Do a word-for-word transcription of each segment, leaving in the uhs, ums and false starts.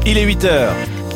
Il est huit heures.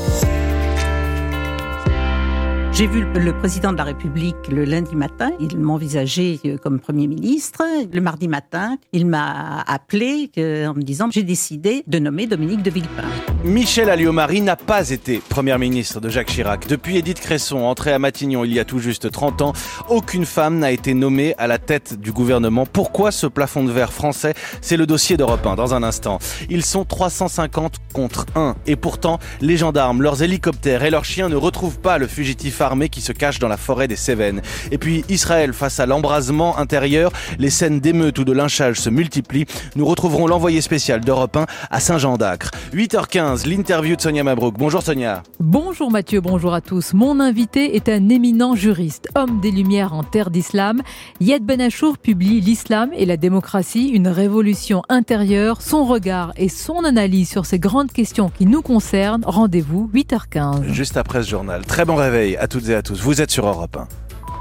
J'ai vu le président de la République le lundi matin, il m'envisageait comme Premier ministre. Le mardi matin, il m'a appelé en me disant « J'ai décidé de nommer Dominique de Villepin ». Michèle Alliot-Marie n'a pas été première ministre de Jacques Chirac. Depuis Édith Cresson, entrée à Matignon il y a tout juste trente ans, aucune femme n'a été nommée à la tête du gouvernement. Pourquoi ce plafond de verre français ? C'est le dossier d'Europe un dans un instant. Ils sont trois cent cinquante contre un. Et pourtant, les gendarmes, leurs hélicoptères et leurs chiens ne retrouvent pas le fugitif armé qui se cache dans la forêt des Cévennes. Et puis Israël face à l'embrasement intérieur, les scènes d'émeutes ou de lynchage se multiplient. Nous retrouverons l'envoyé spécial d'Europe un à Saint-Jean-d'Acre. huit heures quinze, l'interview de Sonia Mabrouk. Bonjour Sonia. Bonjour Mathieu, bonjour à tous. Mon invité est un éminent juriste, homme des Lumières en terre d'islam. Yed Ben Achour publie L'Islam et la démocratie, une révolution intérieure. Son regard et son analyse sur ces grandes questions qui nous concernent. Rendez-vous huit heures quinze. Juste après ce journal. Très bon réveil à toutes et à tous. Vous êtes sur Europe un.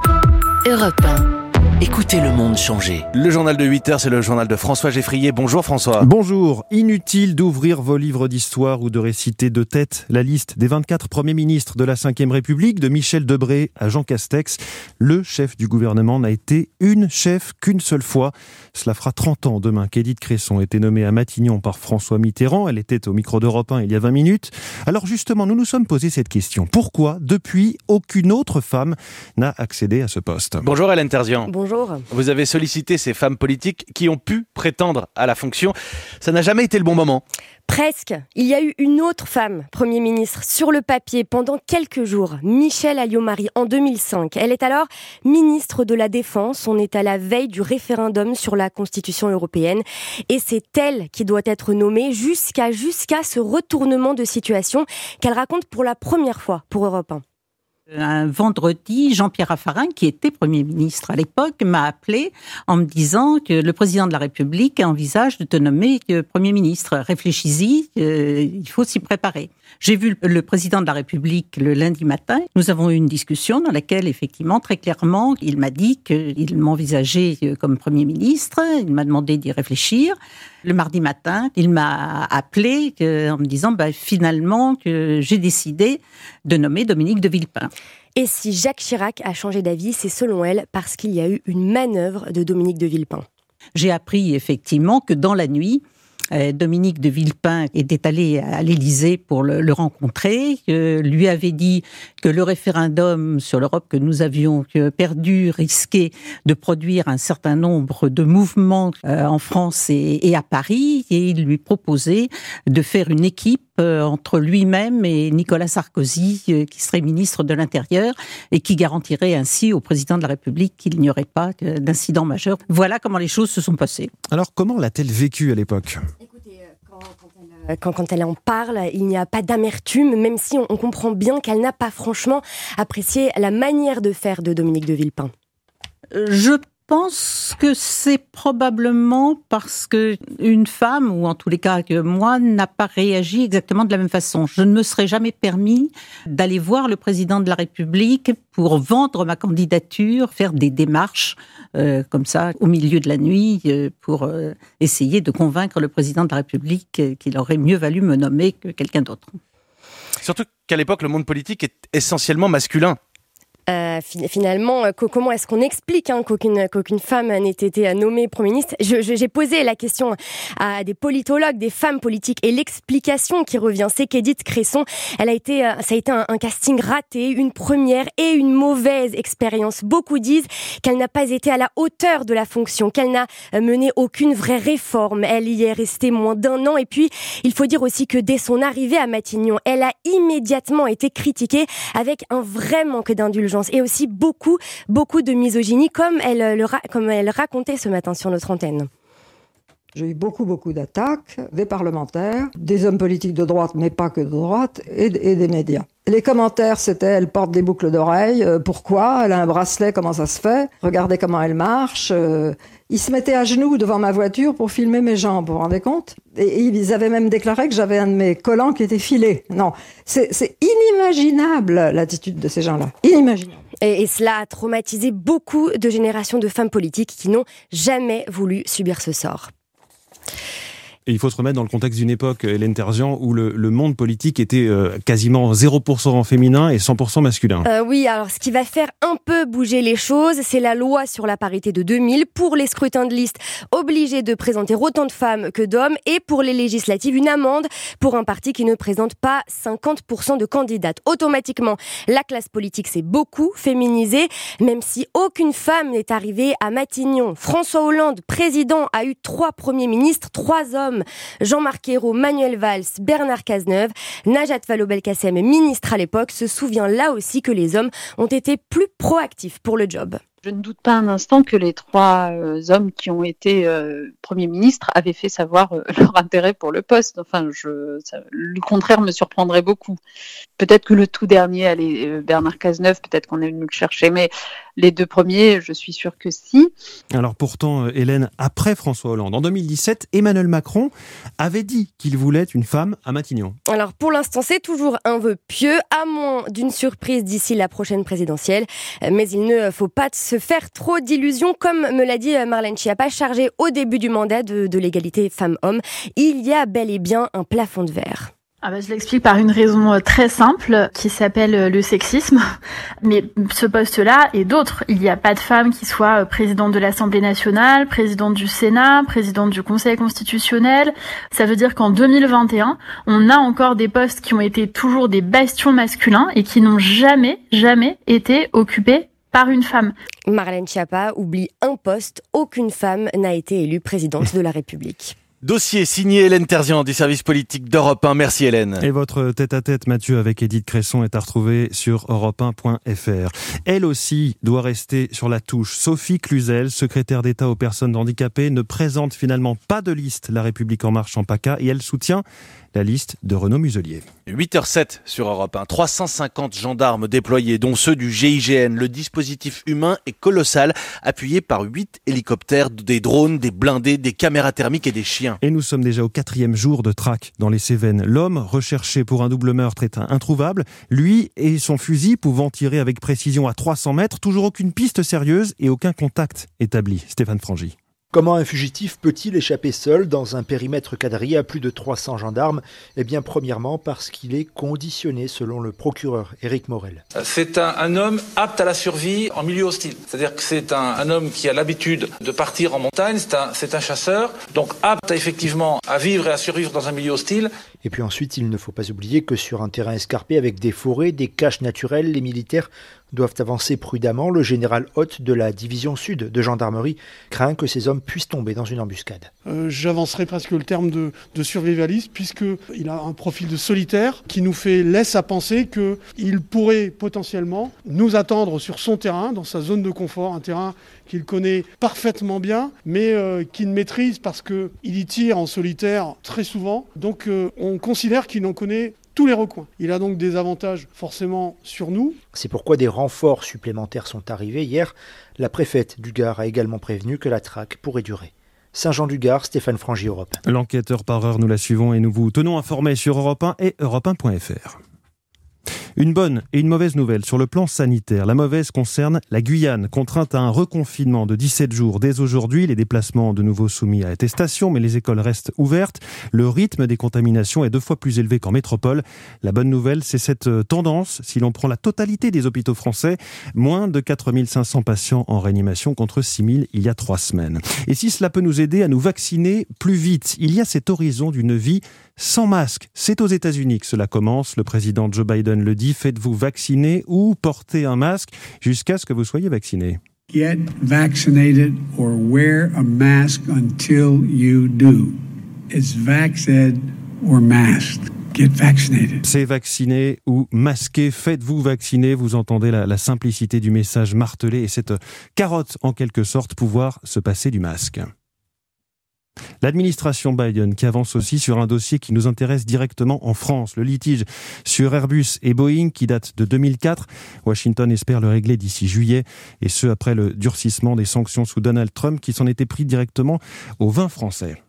Europe un. Écoutez le monde changer. Le journal de huit heures, c'est le journal de François Geffrier. Bonjour François. Bonjour. Inutile d'ouvrir vos livres d'histoire ou de réciter de tête la liste des vingt-quatre premiers ministres de la cinquième République, de Michel Debré à Jean Castex. Le chef du gouvernement n'a été une chef qu'une seule fois. Cela fera trente ans demain qu'Édith Cresson a été nommée à Matignon par François Mitterrand. Elle était au micro d'Europe un il y a vingt minutes. Alors justement, nous nous sommes posé cette question. Pourquoi, depuis, aucune autre femme n'a accédé à ce poste ? Bonjour Hélène Terzian. Bonjour. Vous avez sollicité ces femmes politiques qui ont pu prétendre à la fonction. Ça n'a jamais été le bon moment. Presque. Il y a eu une autre femme Premier ministre sur le papier pendant quelques jours, Michèle Alliot-Marie, en deux mille cinq. Elle est alors ministre de la Défense. On est à la veille du référendum sur la Constitution européenne. Et c'est elle qui doit être nommée jusqu'à, jusqu'à ce retournement de situation qu'elle raconte pour la première fois pour Europe un. Un vendredi, Jean-Pierre Raffarin, qui était Premier ministre à l'époque, m'a appelé en me disant que le président de la République envisage de te nommer Premier ministre. Réfléchis-y, euh, il faut s'y préparer. J'ai vu le président de la République le lundi matin. Nous avons eu une discussion dans laquelle, effectivement, très clairement, il m'a dit qu'il m'envisageait comme Premier ministre. Il m'a demandé d'y réfléchir. Le mardi matin, il m'a appelé en me disant bah, finalement que j'ai décidé de nommer Dominique de Villepin. Et si Jacques Chirac a changé d'avis, c'est selon elle parce qu'il y a eu une manœuvre de Dominique de Villepin. J'ai appris effectivement que dans la nuit, Dominique de Villepin était allé à l'Élysée pour le, le rencontrer, euh, lui avait dit que le référendum sur l'Europe que nous avions perdu risquait de produire un certain nombre de mouvements euh, en France et, et à Paris, et il lui proposait de faire une équipe euh, entre lui-même et Nicolas Sarkozy, euh, qui serait ministre de l'Intérieur, et qui garantirait ainsi au président de la République qu'il n'y aurait pas d'incident majeur. Voilà comment les choses se sont passées. Alors comment l'a-t-elle vécu à l'époque ? Quand, quand elle en parle, il n'y a pas d'amertume, même si on, on comprend bien qu'elle n'a pas franchement apprécié la manière de faire de Dominique de Villepin. Je pense que c'est probablement parce que une femme, ou en tous les cas que moi, n'a pas réagi exactement de la même façon. Je ne me serais jamais permis d'aller voir le président de la République pour vendre ma candidature, faire des démarches euh, comme ça au milieu de la nuit euh, pour euh, essayer de convaincre le président de la République euh, qu'il aurait mieux valu me nommer que quelqu'un d'autre. Surtout qu'à l'époque, le monde politique est essentiellement masculin. Euh, finalement, euh, comment est-ce qu'on explique hein, qu'aucune, qu'aucune femme n'ait été nommée Premier ministre ? je, je, J'ai posé la question à des politologues, des femmes politiques, et l'explication qui revient, c'est qu'Édith Cresson, elle a été, euh, ça a été un, un casting raté, une première et une mauvaise expérience. Beaucoup disent qu'elle n'a pas été à la hauteur de la fonction, qu'elle n'a mené aucune vraie réforme. Elle y est restée moins d'un an, et puis il faut dire aussi que dès son arrivée à Matignon, elle a immédiatement été critiquée avec un vrai manque d'indulgence. Et aussi beaucoup, beaucoup de misogynie, comme elle, le, comme elle racontait ce matin sur notre antenne. J'ai eu beaucoup, beaucoup d'attaques, des parlementaires, des hommes politiques de droite, mais pas que de droite, et, et des médias. Les commentaires, c'était « elle porte des boucles d'oreilles, euh, pourquoi ? Elle a un bracelet, comment ça se fait ? Regardez comment elle marche. Euh, » Ils se mettaient à genoux devant ma voiture pour filmer mes jambes, vous vous rendez compte ? Et, et ils avaient même déclaré que j'avais un de mes collants qui était filé. Non, c'est, c'est inimaginable l'attitude de ces gens-là, inimaginable. Et, et cela a traumatisé beaucoup de générations de femmes politiques qui n'ont jamais voulu subir ce sort. Et il faut se remettre dans le contexte d'une époque, Hélène Terzian, où le, le monde politique était euh, quasiment zéro pour cent féminin et cent pour cent masculin. Euh, oui, alors ce qui va faire un peu bouger les choses, c'est la loi sur la parité de deux mille. Pour les scrutins de liste, obligés de présenter autant de femmes que d'hommes. Et pour les législatives, une amende pour un parti qui ne présente pas cinquante pour cent de candidates. Automatiquement, la classe politique s'est beaucoup féminisée, même si aucune femme n'est arrivée à Matignon. François Hollande, président, a eu trois premiers ministres, trois hommes. Jean-Marc Ayrault, Manuel Valls, Bernard Cazeneuve. Najat Vallaud-Belkacem, ministre à l'époque, se souvient là aussi que les hommes ont été plus proactifs pour le job. Je ne doute pas un instant que les trois euh, hommes qui ont été euh, premiers ministres avaient fait savoir euh, leur intérêt pour le poste. Enfin, je, ça, le contraire me surprendrait beaucoup. Peut-être que le tout dernier, allez, euh, Bernard Cazeneuve, peut-être qu'on est venu le chercher, mais les deux premiers, je suis sûre que si. Alors pourtant, Hélène, après François Hollande, en deux mille dix-sept, Emmanuel Macron avait dit qu'il voulait une femme à Matignon. Alors pour l'instant, c'est toujours un vœu pieux, à moins d'une surprise d'ici la prochaine présidentielle. Mais il ne faut pas se faire trop d'illusions, comme me l'a dit Marlène Schiappa, chargée au début du mandat de, de l'égalité femmes-hommes. Il y a bel et bien un plafond de verre. Ah bah, je l'explique par une raison très simple qui s'appelle le sexisme. Mais ce poste-là et d'autres, il n'y a pas de femme qui soit présidente de l'Assemblée nationale, présidente du Sénat, présidente du Conseil constitutionnel. Ça veut dire qu'en deux mille vingt et un, on a encore des postes qui ont été toujours des bastions masculins et qui n'ont jamais, jamais été occupés par une femme. Marlène Schiappa oublie un poste, aucune femme n'a été élue présidente de la République. Dossier signé Hélène Terzian du service politique d'Europe un. Merci Hélène. Et votre tête-à-tête, Mathieu, avec Édith Cresson est à retrouver sur europe un point f r. Elle aussi doit rester sur la touche. Sophie Cluzel, secrétaire d'État aux personnes handicapées, ne présente finalement pas de liste La République En Marche en PACA et elle soutient la liste de Renaud Muselier. huit heures zéro sept sur Europe un. trois cent cinquante gendarmes déployés, dont ceux du G I G N. Le dispositif humain est colossal, appuyé par huit hélicoptères, des drones, des blindés, des caméras thermiques et des chiens. Et nous sommes déjà au quatrième jour de traque dans les Cévennes. L'homme recherché pour un double meurtre est introuvable. Lui et son fusil pouvant tirer avec précision à trois cents mètres. Toujours aucune piste sérieuse et aucun contact établi. Stéphane Frangy. Comment un fugitif peut-il échapper seul dans un périmètre quadrillé à plus de trois cents gendarmes ? Eh bien, premièrement, parce qu'il est conditionné, selon le procureur Éric Morel. C'est un, un homme apte à la survie en milieu hostile. C'est-à-dire que c'est un, un homme qui a l'habitude de partir en montagne, c'est un, c'est un chasseur, donc apte à, effectivement à vivre et à survivre dans un milieu hostile. Et puis ensuite, il ne faut pas oublier que sur un terrain escarpé avec des forêts, des caches naturelles, les militaires doivent avancer prudemment. Le général Hoth de la division sud de gendarmerie craint que ces hommes puissent tomber dans une embuscade. Euh, j'avancerai presque le terme de, de survivaliste, puisqu'il a un profil de solitaire qui nous fait laisse à penser qu'il pourrait potentiellement nous attendre sur son terrain, dans sa zone de confort, un terrain qu'il connaît parfaitement bien, mais euh, qu'il maîtrise parce qu'il y tire en solitaire très souvent. Donc euh, on considère qu'il en connaît tous les recoins. Il a donc des avantages forcément sur nous. C'est pourquoi des renforts supplémentaires sont arrivés hier. La préfète du Gard a également prévenu que la traque pourrait durer. Saint-Jean-du-Gard, Stéphane Frangy, Europe. L'enquêteur par heure, nous la suivons et nous vous tenons informés sur Europe un et europe un point f r. Une bonne et une mauvaise nouvelle sur le plan sanitaire. La mauvaise concerne la Guyane, contrainte à un reconfinement de dix-sept jours dès aujourd'hui. Les déplacements de nouveau soumis à attestation, mais les écoles restent ouvertes. Le rythme des contaminations est deux fois plus élevé qu'en métropole. La bonne nouvelle, c'est cette tendance, si l'on prend la totalité des hôpitaux français, moins de quatre mille cinq cents patients en réanimation contre six mille il y a trois semaines. Et si cela peut nous aider à nous vacciner plus vite, il y a cet horizon d'une vie sans masque. C'est aux États-Unis que cela commence. Le président Joe Biden le dit, faites-vous vacciner ou portez un masque jusqu'à ce que vous soyez vacciné. Get vaccinated or wear a mask until you do. It's vaxed or masked. Get vaccinated. C'est vacciné ou masqué. Faites-vous vacciner. Vous entendez la, la simplicité du message martelé et cette carotte, en quelque sorte, pouvoir se passer du masque. L'administration Biden qui avance aussi sur un dossier qui nous intéresse directement en France, le litige sur Airbus et Boeing qui date de deux mille quatre. Washington espère le régler d'ici juillet et ce après le durcissement des sanctions sous Donald Trump qui s'en était pris directement aux vins français.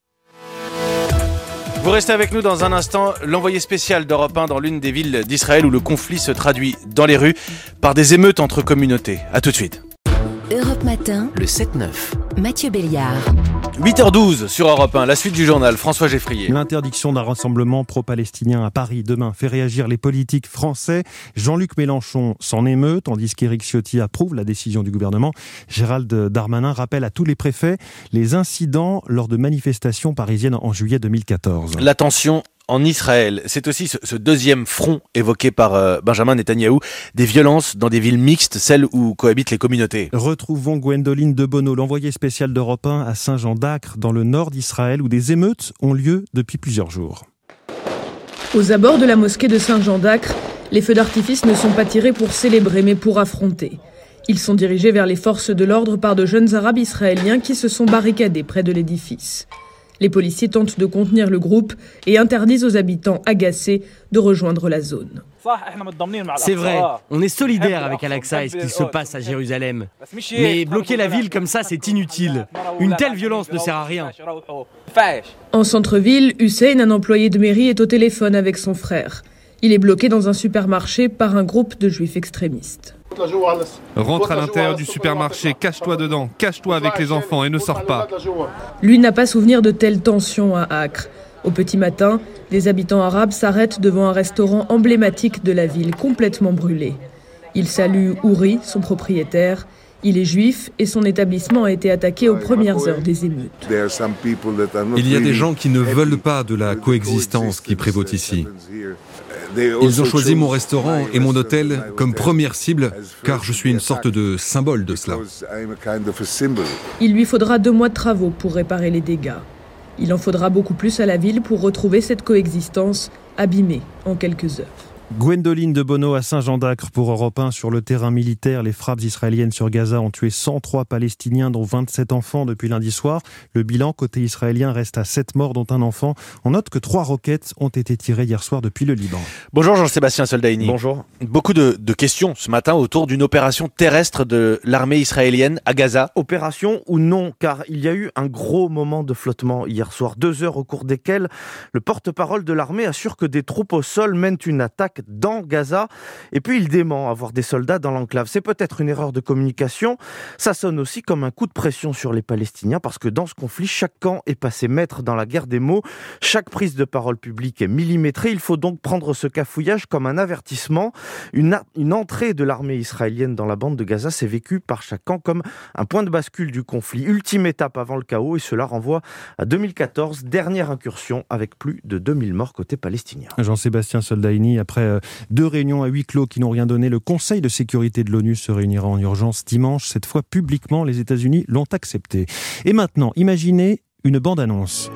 Vous restez avec nous dans un instant, l'envoyé spécial d'Europe un dans l'une des villes d'Israël où le conflit se traduit dans les rues par des émeutes entre communautés. A tout de suite. Europe Matin, le sept neuf. Mathieu Béliard. huit heures douze sur Europe un, la suite du journal, François Geffrier. L'interdiction d'un rassemblement pro-palestinien à Paris demain fait réagir les politiques français. Jean-Luc Mélenchon s'en émeut, tandis qu'Éric Ciotti approuve la décision du gouvernement. Gérald Darmanin rappelle à tous les préfets les incidents lors de manifestations parisiennes en juillet deux mille quatorze. La tension en Israël, c'est aussi ce, ce deuxième front évoqué par euh, Benjamin Netanyahou, des violences dans des villes mixtes, celles où cohabitent les communautés. Retrouvons Gwendoline Debono, l'envoyée spéciale d'Europe un à Saint-Jean-d'Acre, dans le nord d'Israël, où des émeutes ont lieu depuis plusieurs jours. Aux abords de la mosquée de Saint-Jean-d'Acre, les feux d'artifice ne sont pas tirés pour célébrer, mais pour affronter. Ils sont dirigés vers les forces de l'ordre par de jeunes Arabes israéliens qui se sont barricadés près de l'édifice. Les policiers tentent de contenir le groupe et interdisent aux habitants agacés de rejoindre la zone. C'est vrai, on est solidaire avec Al-Aqsa et ce qui se passe à Jérusalem. Mais bloquer la ville comme ça, c'est inutile. Une telle violence ne sert à rien. En centre-ville, Hussein, un employé de mairie, est au téléphone avec son frère. Il est bloqué dans un supermarché par un groupe de juifs extrémistes. Rentre à l'intérieur du supermarché, cache-toi dedans, cache-toi avec les enfants et ne sors pas. Lui n'a pas souvenir de telles tensions à Acre. Au petit matin, des habitants arabes s'arrêtent devant un restaurant emblématique de la ville, complètement brûlé. Ils saluent Ouri, son propriétaire. Il est juif et son établissement a été attaqué aux premières heures des émeutes. Il y a des gens qui ne veulent pas de la coexistence qui prévaut ici. Ils ont choisi mon restaurant et mon hôtel comme première cible, car je suis une sorte de symbole de cela. Il lui faudra deux mois de travaux pour réparer les dégâts. Il en faudra beaucoup plus à la ville pour retrouver cette coexistence abîmée en quelques heures. Gwendoline Debono à Saint-Jean-d'Acre pour Europe un. Sur le terrain militaire, les frappes israéliennes sur Gaza ont tué cent trois Palestiniens, dont vingt-sept enfants depuis lundi soir. Le bilan côté israélien reste à sept morts, dont un enfant. On note que trois roquettes ont été tirées hier soir depuis le Liban. Bonjour Jean-Sébastien Soldaini. Bonjour. Beaucoup de, de questions ce matin autour d'une opération terrestre de l'armée israélienne à Gaza. Opération ou non, car il y a eu un gros moment de flottement hier soir. Deux heures au cours desquelles le porte-parole de l'armée assure que des troupes au sol mènent une attaque dans Gaza, et puis il dément avoir des soldats dans l'enclave. C'est peut-être une erreur de communication, ça sonne aussi comme un coup de pression sur les Palestiniens, parce que dans ce conflit, chaque camp est passé maître dans la guerre des mots, chaque prise de parole publique est millimétrée, il faut donc prendre ce cafouillage comme un avertissement. Une, a- une entrée de l'armée israélienne dans la bande de Gaza s'est vécue par chaque camp comme un point de bascule du conflit, ultime étape avant le chaos, et cela renvoie à deux mille quatorze, dernière incursion avec plus de deux mille morts côté palestinien. Jean-Sébastien Soldaini, après deux réunions à huis clos qui n'ont rien donné, le Conseil de sécurité de l'ONU se réunira en urgence dimanche. Cette fois, publiquement, les États-Unis l'ont accepté. Et maintenant, imaginez une bande-annonce.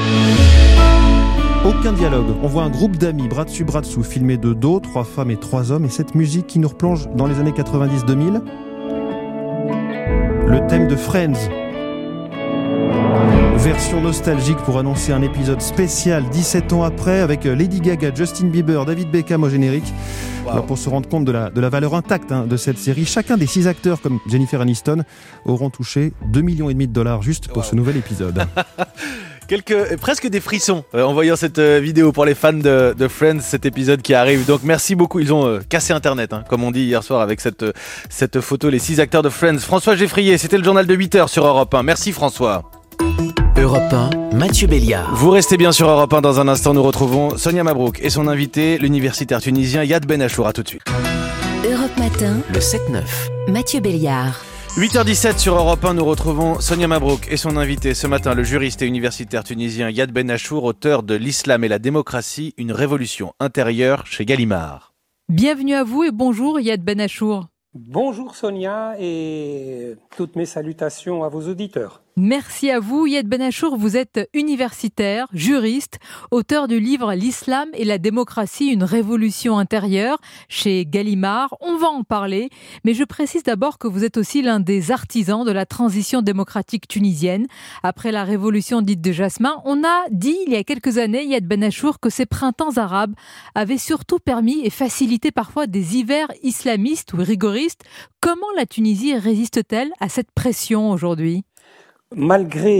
Aucun dialogue. On voit un groupe d'amis, bras dessus, bras dessous, filmés de dos, trois femmes et trois hommes. Et cette musique qui nous replonge dans les années quatre-vingt-dix deux mille. Le thème de Friends. Version nostalgique pour annoncer un épisode spécial dix-sept ans après, avec Lady Gaga, Justin Bieber, David Beckham au générique. Wow. Alors pour se rendre compte de la, de la valeur intacte hein, de cette série, chacun des six acteurs comme Jennifer Aniston auront touché deux virgule cinq millions de dollars juste pour wow. ce nouvel épisode. Quelques, presque des frissons euh, en voyant cette euh, vidéo pour les fans de, de Friends, cet épisode qui arrive. Donc merci beaucoup, ils ont euh, cassé Internet, hein, comme on dit hier soir avec cette, euh, cette photo, les six acteurs de Friends. François Geffrier, c'était le journal de huit heures sur Europe un. Merci François. Europe un, Mathieu Béliard. Vous restez bien sur Europe un. Dans un instant, nous retrouvons Sonia Mabrouk et son invité, l'universitaire tunisien Yad Benachour. À tout de suite. Europe Matin, le sept neuf, Mathieu Béliard. huit heures dix-sept sur Europe un, nous retrouvons Sonia Mabrouk et son invité ce matin, le juriste et universitaire tunisien Yad Benachour, auteur de L'Islam et la démocratie, une révolution intérieure chez Gallimard. Bienvenue à vous et bonjour Yad Benachour. Bonjour Sonia et toutes mes salutations à vos auditeurs. Merci à vous. Yad Benachour, vous êtes universitaire, juriste, auteur du livre L'Islam et la démocratie, une révolution intérieure chez Gallimard. On va en parler, mais je précise d'abord que vous êtes aussi l'un des artisans de la transition démocratique tunisienne. Après la révolution dite de Jasmin, on a dit il y a quelques années, Yad Benachour, que ces printemps arabes avaient surtout permis et facilité parfois des hivers islamistes ou rigoristes. Comment la Tunisie résiste-t-elle à cette pression aujourd'hui ? Malgré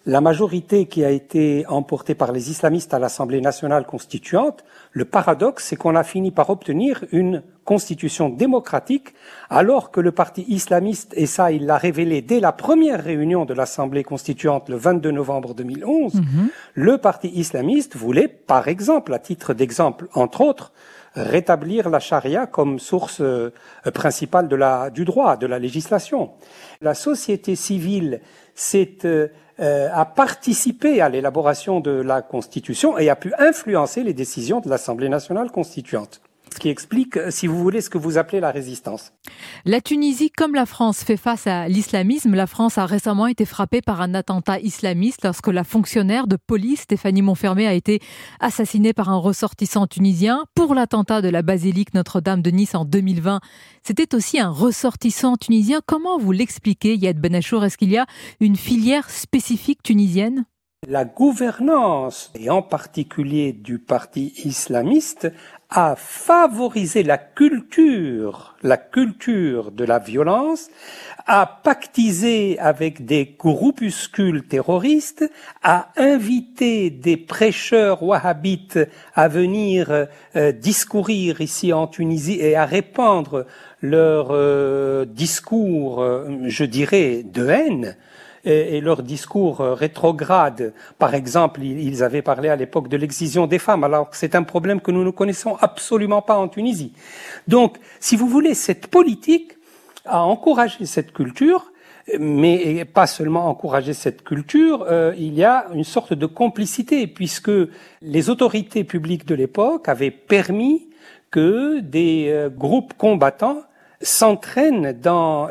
la majorité qui a été emportée par les islamistes à l'Assemblée nationale constituante, le paradoxe, c'est qu'on a fini par obtenir une constitution démocratique, alors que le parti islamiste, et ça il l'a révélé dès la première réunion de l'Assemblée constituante le vingt-deux novembre deux mille onze, mmh. le parti islamiste voulait, par exemple, à titre d'exemple, entre autres, rétablir la charia comme source euh, principale de la, du droit, de la législation. La société civile s'est euh, euh, a participé à l'élaboration de la Constitution et a pu influencer les décisions de l'Assemblée nationale constituante. Ce qui explique, si vous voulez, ce que vous appelez la résistance. La Tunisie, comme la France, fait face à l'islamisme. La France a récemment été frappée par un attentat islamiste lorsque la fonctionnaire de police, Stéphanie Monfermé, a été assassinée par un ressortissant tunisien. Pour l'attentat de la basilique Notre-Dame de Nice en deux mille vingt, c'était aussi un ressortissant tunisien. Comment vous l'expliquez, Yad Benachour? Est-ce qu'il y a une filière spécifique tunisienne? La gouvernance, et en particulier du parti islamiste, a favorisé la culture, la culture de la violence, a pactisé avec des groupuscules terroristes, a invité des prêcheurs wahhabites à venir euh, discourir ici en Tunisie et à répandre leur euh, discours, euh, je dirais, de haine. Et leur discours rétrograde. Par exemple, ils avaient parlé à l'époque de l'excision des femmes, alors que c'est un problème que nous ne connaissons absolument pas en Tunisie. Donc, si vous voulez, cette politique a encouragé cette culture, mais pas seulement encouragé cette culture, euh, il y a une sorte de complicité, puisque les autorités publiques de l'époque avaient permis que des euh, groupes combattants s'entraînent dans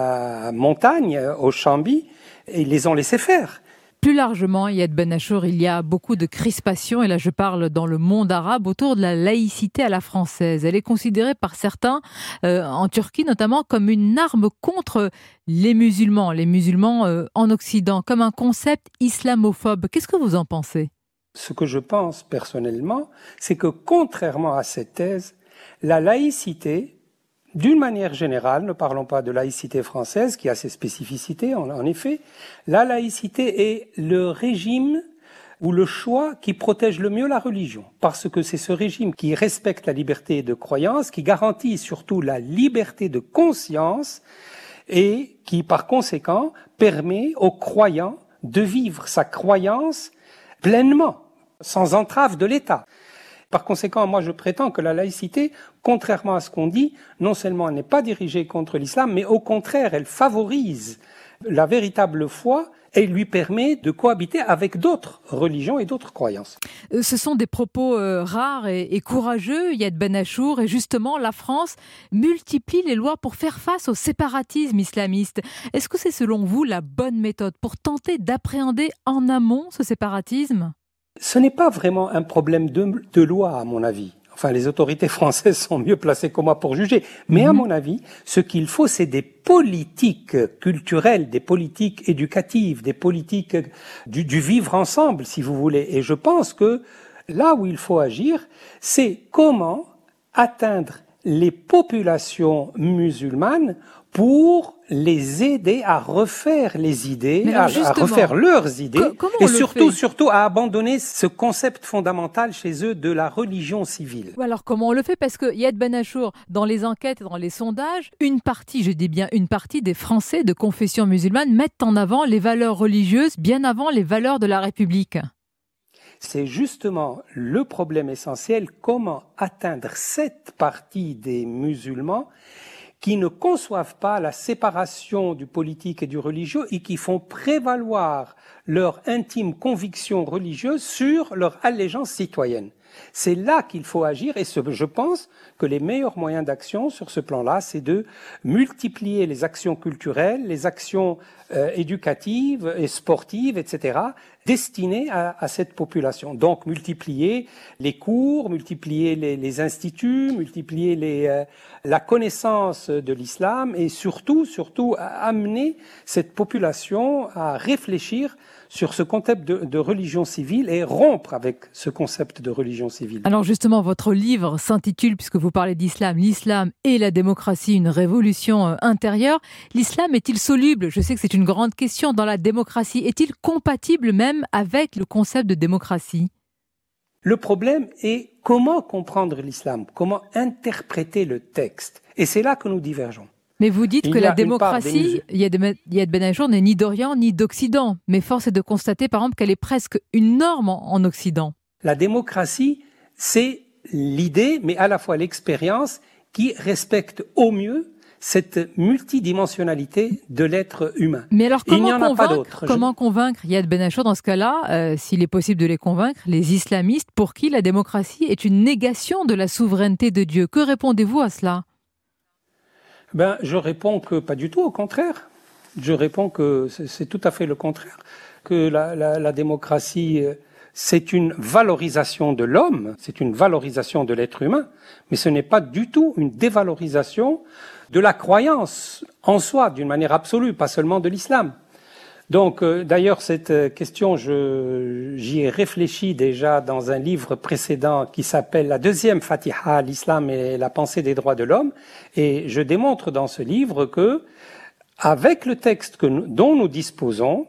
la montagne, au Chambi, et ils les ont laissés faire. Plus largement, Yad Benachour, il y a beaucoup de crispations, et là je parle dans le monde arabe, autour de la laïcité à la française. Elle est considérée par certains, euh, en Turquie notamment, comme une arme contre les musulmans, les musulmans euh, en Occident, comme un concept islamophobe. Qu'est-ce que vous en pensez? Ce que je pense personnellement, c'est que contrairement à cette thèse, la laïcité, d'une manière générale, ne parlons pas de laïcité française qui a ses spécificités, en, en effet, la laïcité est le régime ou le choix qui protège le mieux la religion, parce que c'est ce régime qui respecte la liberté de croyance, qui garantit surtout la liberté de conscience et qui, par conséquent, permet aux croyants de vivre sa croyance pleinement, sans entrave de l'État. Par conséquent, moi je prétends que la laïcité, contrairement à ce qu'on dit, non seulement elle n'est pas dirigée contre l'islam, mais au contraire, elle favorise la véritable foi et lui permet de cohabiter avec d'autres religions et d'autres croyances. Ce sont des propos euh, rares et, et courageux, Yad Benachour, et justement la France multiplie les lois pour faire face au séparatisme islamiste. Est-ce que c'est selon vous la bonne méthode pour tenter d'appréhender en amont ce séparatisme ? Ce n'est pas vraiment un problème de, de loi, à mon avis. Enfin, les autorités françaises sont mieux placées que moi pour juger. Mais mmh. à mon avis, ce qu'il faut, c'est des politiques culturelles, des politiques éducatives, des politiques du, du vivre ensemble, si vous voulez. Et je pense que là où il faut agir, c'est comment atteindre les populations musulmanes pour les aider à refaire les idées, à, à refaire leurs idées, et surtout, surtout à abandonner ce concept fondamental chez eux de la religion civile. Alors comment on le fait? Parce que Yad Benachour, dans les enquêtes et dans les sondages, une partie, je dis bien une partie des Français de confession musulmane mettent en avant les valeurs religieuses bien avant les valeurs de la République. C'est justement le problème essentiel, comment atteindre cette partie des musulmans qui ne conçoivent pas la séparation du politique et du religieux et qui font prévaloir leur intime conviction religieuse sur leur allégeance citoyenne. C'est là qu'il faut agir et ce, je pense que les meilleurs moyens d'action sur ce plan-là, c'est de multiplier les actions culturelles, les actions euh, éducatives et sportives, et cetera, destinées à, à cette population. Donc multiplier les cours, multiplier les, les instituts, multiplier les, euh, la connaissance de l'islam et surtout, surtout amener cette population à réfléchir sur ce concept de, de religion civile et rompre avec ce concept de religion civile. Alors justement, votre livre s'intitule, puisque vous parlez d'islam, l'islam et la démocratie, une révolution intérieure. L'islam est-il soluble? Je sais que c'est une grande question dans la démocratie. Est-il compatible même avec le concept de démocratie? Le problème est comment comprendre l'islam, comment interpréter le texte. Et c'est là que nous divergeons. Mais vous dites Il que la démocratie, Yad Benachour, n'est ni d'Orient ni d'Occident. Mais force est de constater, par exemple, qu'elle est presque une norme en Occident. La démocratie, c'est l'idée, mais à la fois l'expérience, qui respecte au mieux cette multidimensionnalité de l'être humain. Mais alors comment, Il n'y en a pas convaincre, comment convaincre Yad Benachour dans ce cas-là, euh, s'il est possible de les convaincre, les islamistes pour qui la démocratie est une négation de la souveraineté de Dieu? Que répondez-vous à cela? Ben, je réponds que pas du tout, au contraire. Je réponds que c'est, c'est tout à fait le contraire. Que la, la, la démocratie, c'est une valorisation de l'homme, c'est une valorisation de l'être humain, mais ce n'est pas du tout une dévalorisation de la croyance en soi, d'une manière absolue, pas seulement de l'islam. Donc, euh, d'ailleurs, cette question, je, j'y ai réfléchi déjà dans un livre précédent qui s'appelle La deuxième Fatiha, l'islam et la pensée des droits de l'homme, et je démontre dans ce livre que, avec le texte que nous, dont nous disposons,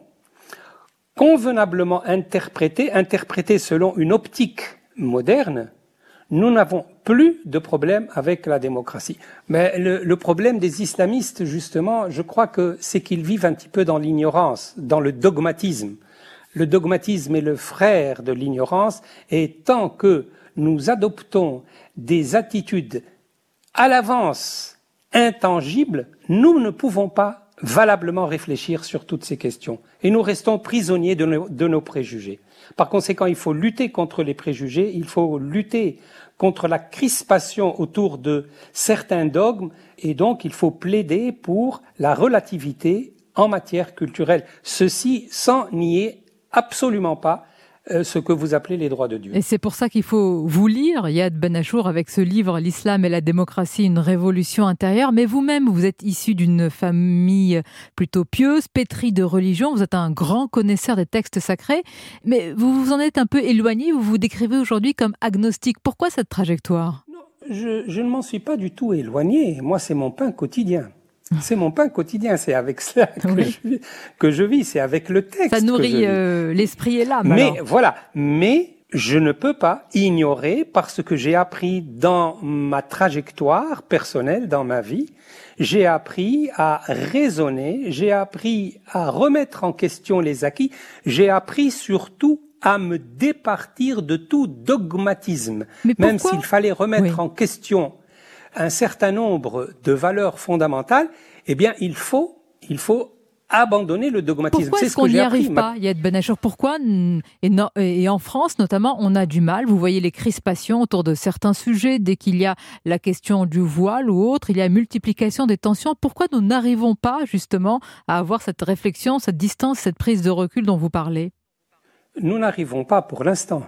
convenablement interprété, interprété selon une optique moderne, nous n'avons plus de problème avec la démocratie. Mais le, le problème des islamistes, justement, je crois que c'est qu'ils vivent un petit peu dans l'ignorance, dans le dogmatisme. Le dogmatisme est le frère de l'ignorance, et tant que nous adoptons des attitudes à l'avance intangibles, nous ne pouvons pas valablement réfléchir sur toutes ces questions. Et nous restons prisonniers de nos, de nos préjugés. Par conséquent, il faut lutter contre les préjugés, il faut lutter contre la crispation autour de certains dogmes, et donc il faut plaider pour la relativité en matière culturelle. Ceci sans nier absolument pas euh, ce que vous appelez les droits de Dieu. Et c'est pour ça qu'il faut vous lire, Yad Benachour, avec ce livre « L'islam et la démocratie, une révolution intérieure ». Mais vous-même, vous êtes issu d'une famille plutôt pieuse, pétrie de religion. Vous êtes un grand connaisseur des textes sacrés. Mais vous vous en êtes un peu éloigné. Vous vous décrivez aujourd'hui comme agnostique. Pourquoi cette trajectoire? Non, je, je ne m'en suis pas du tout éloigné. Moi, c'est mon pain quotidien. C'est mon pain quotidien, c'est avec cela que, oui. je, que je vis, c'est avec le texte. Ça nourrit euh, l'esprit et l'âme. Mais alors. voilà, mais je ne peux pas ignorer, parce que j'ai appris dans ma trajectoire personnelle, dans ma vie, j'ai appris à raisonner, j'ai appris à remettre en question les acquis, j'ai appris surtout à me départir de tout dogmatisme, même s'il fallait remettre oui. en question un certain nombre de valeurs fondamentales, eh bien, il faut, il faut abandonner le dogmatisme. Pourquoi c'est est-ce ce qu'on que n'y j'ai arrive appris. pas, Yad Benachour? Pourquoi et, non, et en France, notamment, on a du mal. Vous voyez les crispations autour de certains sujets. Dès qu'il y a la question du voile ou autre, il y a multiplication des tensions. Pourquoi nous n'arrivons pas, justement, à avoir cette réflexion, cette distance, cette prise de recul dont vous parlez? Nous n'arrivons pas pour l'instant.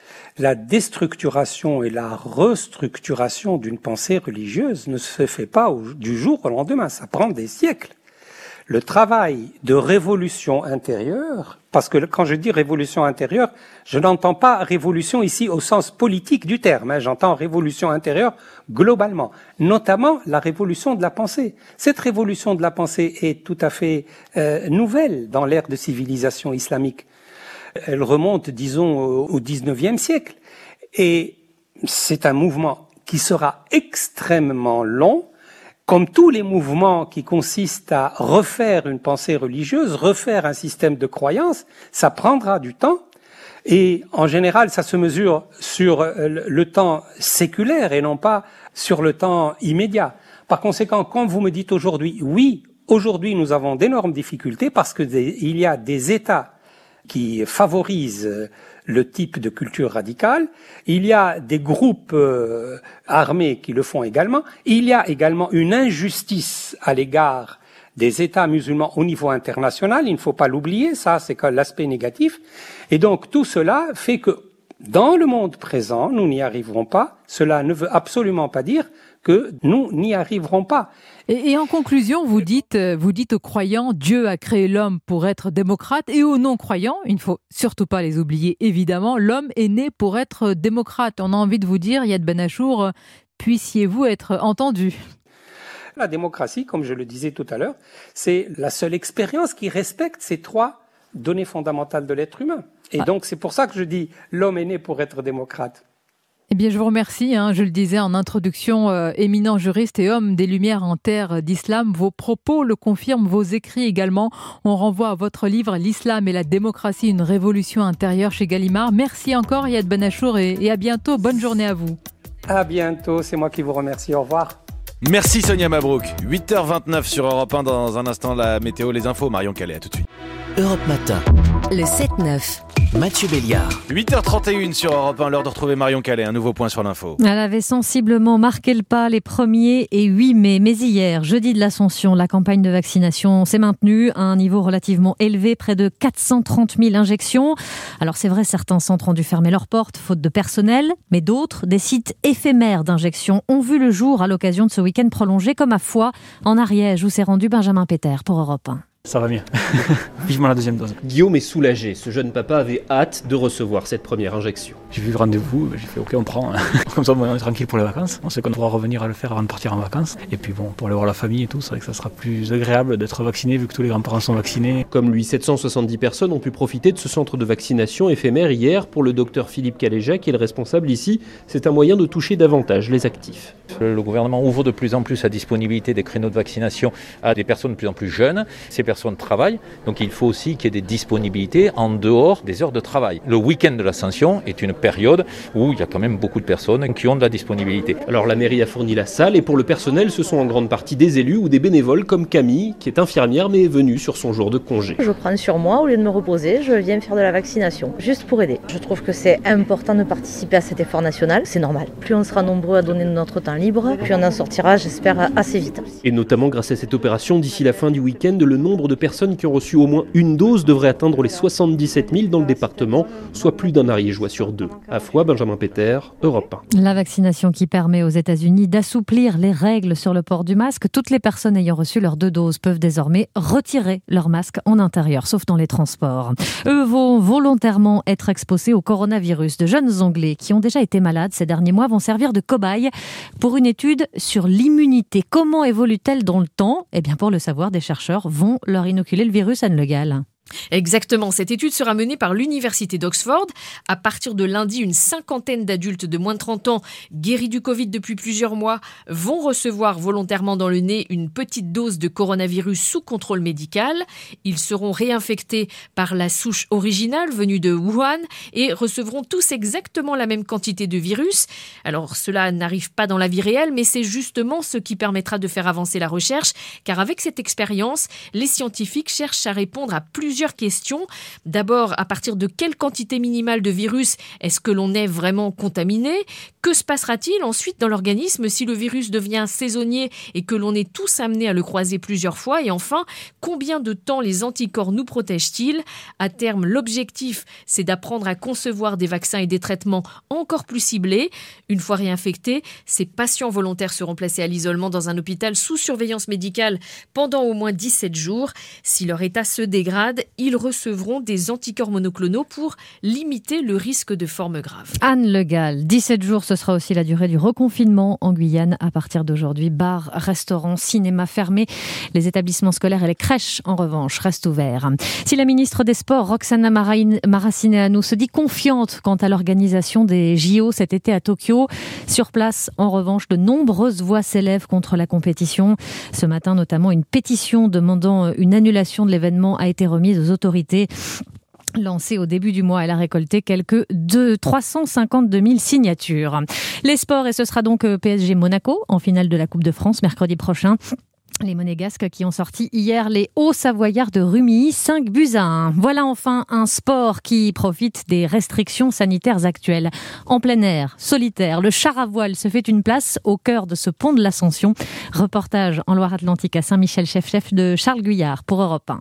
La déstructuration et la restructuration d'une pensée religieuse ne se fait pas au, du jour au lendemain, ça prend des siècles. Le travail de révolution intérieure, parce que quand je dis révolution intérieure, je n'entends pas révolution ici au sens politique du terme, hein, j'entends révolution intérieure globalement, notamment la révolution de la pensée. Cette révolution de la pensée est tout à fait euh, nouvelle dans l'ère de civilisation islamique. Elle remonte, disons, au dix-neuvième siècle. Et c'est un mouvement qui sera extrêmement long, comme tous les mouvements qui consistent à refaire une pensée religieuse, refaire un système de croyance, ça prendra du temps. Et en général, ça se mesure sur le temps séculaire et non pas sur le temps immédiat. Par conséquent, quand vous me dites aujourd'hui, oui, aujourd'hui nous avons d'énormes difficultés parce que des, il y a des États qui favorisent le type de culture radicale. Il y a des groupes euh, armés qui le font également. Il y a également une injustice à l'égard des États musulmans au niveau international. Il ne faut pas l'oublier, ça c'est que l'aspect négatif. Et donc tout cela fait que dans le monde présent, nous n'y arriverons pas. Cela ne veut absolument pas dire que nous n'y arriverons pas. Et, et en conclusion, vous dites, vous dites aux croyants, Dieu a créé l'homme pour être démocrate, et aux non-croyants, il ne faut surtout pas les oublier, évidemment, l'homme est né pour être démocrate. On a envie de vous dire, Yad Ben Achour, puissiez-vous être entendu. La démocratie, comme je le disais tout à l'heure, c'est la seule expérience qui respecte ces trois données fondamentales de l'être humain. Et ah. donc c'est pour ça que je dis, l'homme est né pour être démocrate. Eh bien, je vous remercie. Hein, je le disais en introduction, euh, éminent juriste et homme des Lumières en terre d'islam. Vos propos le confirment, vos écrits également. On renvoie à votre livre « L'islam et la démocratie, une révolution intérieure » chez Gallimard. Merci encore, Yad Ben Achour, et, et à bientôt. Bonne journée à vous. À bientôt. C'est moi qui vous remercie. Au revoir. Merci Sonia Mabrouk. huit heures vingt-neuf sur Europe un. Dans un instant, la météo, les infos. Marion Calais, à tout de suite. Europe Matin. Le sept neuf. Mathieu Béliard. huit heures trente et une sur Europe un, l'heure de retrouver Marion Calais. Un nouveau point sur l'info. Elle avait sensiblement marqué le pas les premier et huit mai. Mais hier, jeudi de l'Ascension, la campagne de vaccination s'est maintenue à un niveau relativement élevé, près de quatre cent trente mille injections. Alors c'est vrai, certains centres ont dû fermer leurs portes, faute de personnel. Mais d'autres, des sites éphémères d'injection, ont vu le jour à l'occasion de ce week-end prolongé, comme à Foix, en Ariège, où s'est rendu Benjamin Péter pour Europe un. Ça va mieux. Vivement la deuxième dose. Guillaume est soulagé. Ce jeune papa avait hâte de recevoir cette première injection. J'ai vu le rendez-vous, j'ai fait ok, on prend. Comme ça, on est tranquille pour les vacances. On sait qu'on pourra revenir à le faire avant de partir en vacances. Et puis bon, pour aller voir la famille et tout, c'est vrai que ça sera plus agréable d'être vacciné vu que tous les grands-parents sont vaccinés. Comme lui, sept cent soixante-dix personnes ont pu profiter de ce centre de vaccination éphémère hier. Pour le docteur Philippe Caléja, qui est le responsable ici, c'est un moyen de toucher davantage les actifs. Le gouvernement ouvre de plus en plus sa disponibilité des créneaux de vaccination à des personnes de plus en plus jeunes. Ces personnes travaillent, donc il faut aussi qu'il y ait des disponibilités en dehors des heures de travail. Le week-end de l'Ascension est une période où il y a quand même beaucoup de personnes qui ont de la disponibilité. Alors la mairie a fourni la salle et pour le personnel, ce sont en grande partie des élus ou des bénévoles comme Camille, qui est infirmière mais est venue sur son jour de congé. Je prends sur moi, au lieu de me reposer, je viens faire de la vaccination, juste pour aider. Je trouve que c'est important de participer à cet effort national, c'est normal. Plus on sera nombreux à donner de notre temps libre, plus on en sortira, j'espère, assez vite. Et notamment grâce à cette opération, d'ici la fin du week-end, le nombre de personnes qui ont reçu au moins une dose devrait atteindre les soixante-dix-sept mille dans le département, soit plus d'un Ariégeois sur deux. À Foix, Benjamin Péter, Europe un. La vaccination qui permet aux États-Unis d'assouplir les règles sur le port du masque. Toutes les personnes ayant reçu leurs deux doses peuvent désormais retirer leur masque en intérieur, sauf dans les transports. Eux vont volontairement être exposés au coronavirus. De jeunes Anglais qui ont déjà été malades ces derniers mois vont servir de cobayes pour une étude sur l'immunité. Comment évolue-t-elle dans le temps ? Eh bien, pour le savoir, des chercheurs vont leur inoculer le virus, Anne Le Gall. Exactement. Cette étude sera menée par l'Université d'Oxford. À partir de lundi, une cinquantaine d'adultes de moins de trente ans, guéris du Covid depuis plusieurs mois, vont recevoir volontairement dans le nez une petite dose de coronavirus sous contrôle médical. Ils seront réinfectés par la souche originale venue de Wuhan et recevront tous exactement la même quantité de virus. Alors, cela n'arrive pas dans la vie réelle, mais c'est justement ce qui permettra de faire avancer la recherche, car avec cette expérience, les scientifiques cherchent à répondre à plusieurs questions. D'abord, à partir de quelle quantité minimale de virus est-ce que l'on est vraiment contaminé ? Que se passera-t-il ensuite dans l'organisme si le virus devient saisonnier et que l'on est tous amenés à le croiser plusieurs fois ? Et enfin, combien de temps les anticorps nous protègent-ils ? À terme, l'objectif, c'est d'apprendre à concevoir des vaccins et des traitements encore plus ciblés. Une fois réinfectés, ces patients volontaires seront placés à l'isolement dans un hôpital sous surveillance médicale pendant au moins dix-sept jours. Si leur état se dégrade, ils recevront des anticorps monoclonaux pour limiter le risque de formes graves. Anne Le Gall, dix-sept jours, ce sera aussi la durée du reconfinement en Guyane à partir d'aujourd'hui. Bars, restaurants, cinémas fermés. Les établissements scolaires et les crèches, en revanche, restent ouverts. Si la ministre des Sports, Roxana Maracineanu, se dit confiante quant à l'organisation des J O cet été à Tokyo, sur place, en revanche, de nombreuses voix s'élèvent contre la compétition. Ce matin, notamment, une pétition demandant une annulation de l'événement a été remise aux autorités. Lancée au début du mois, elle a récolté quelques trois cent cinquante-deux mille signatures. Les sports, et ce sera donc P S G Monaco en finale de la Coupe de France mercredi prochain. Les Monégasques qui ont sorti hier les Hauts-Savoyards de Rumilly, cinq buts à un. Voilà enfin un sport qui profite des restrictions sanitaires actuelles. En plein air, solitaire, le char à voile se fait une place au cœur de ce pont de l'Ascension. Reportage en Loire-Atlantique à Saint-Michel-Chef-Chef de Charles Guyard pour Europe un.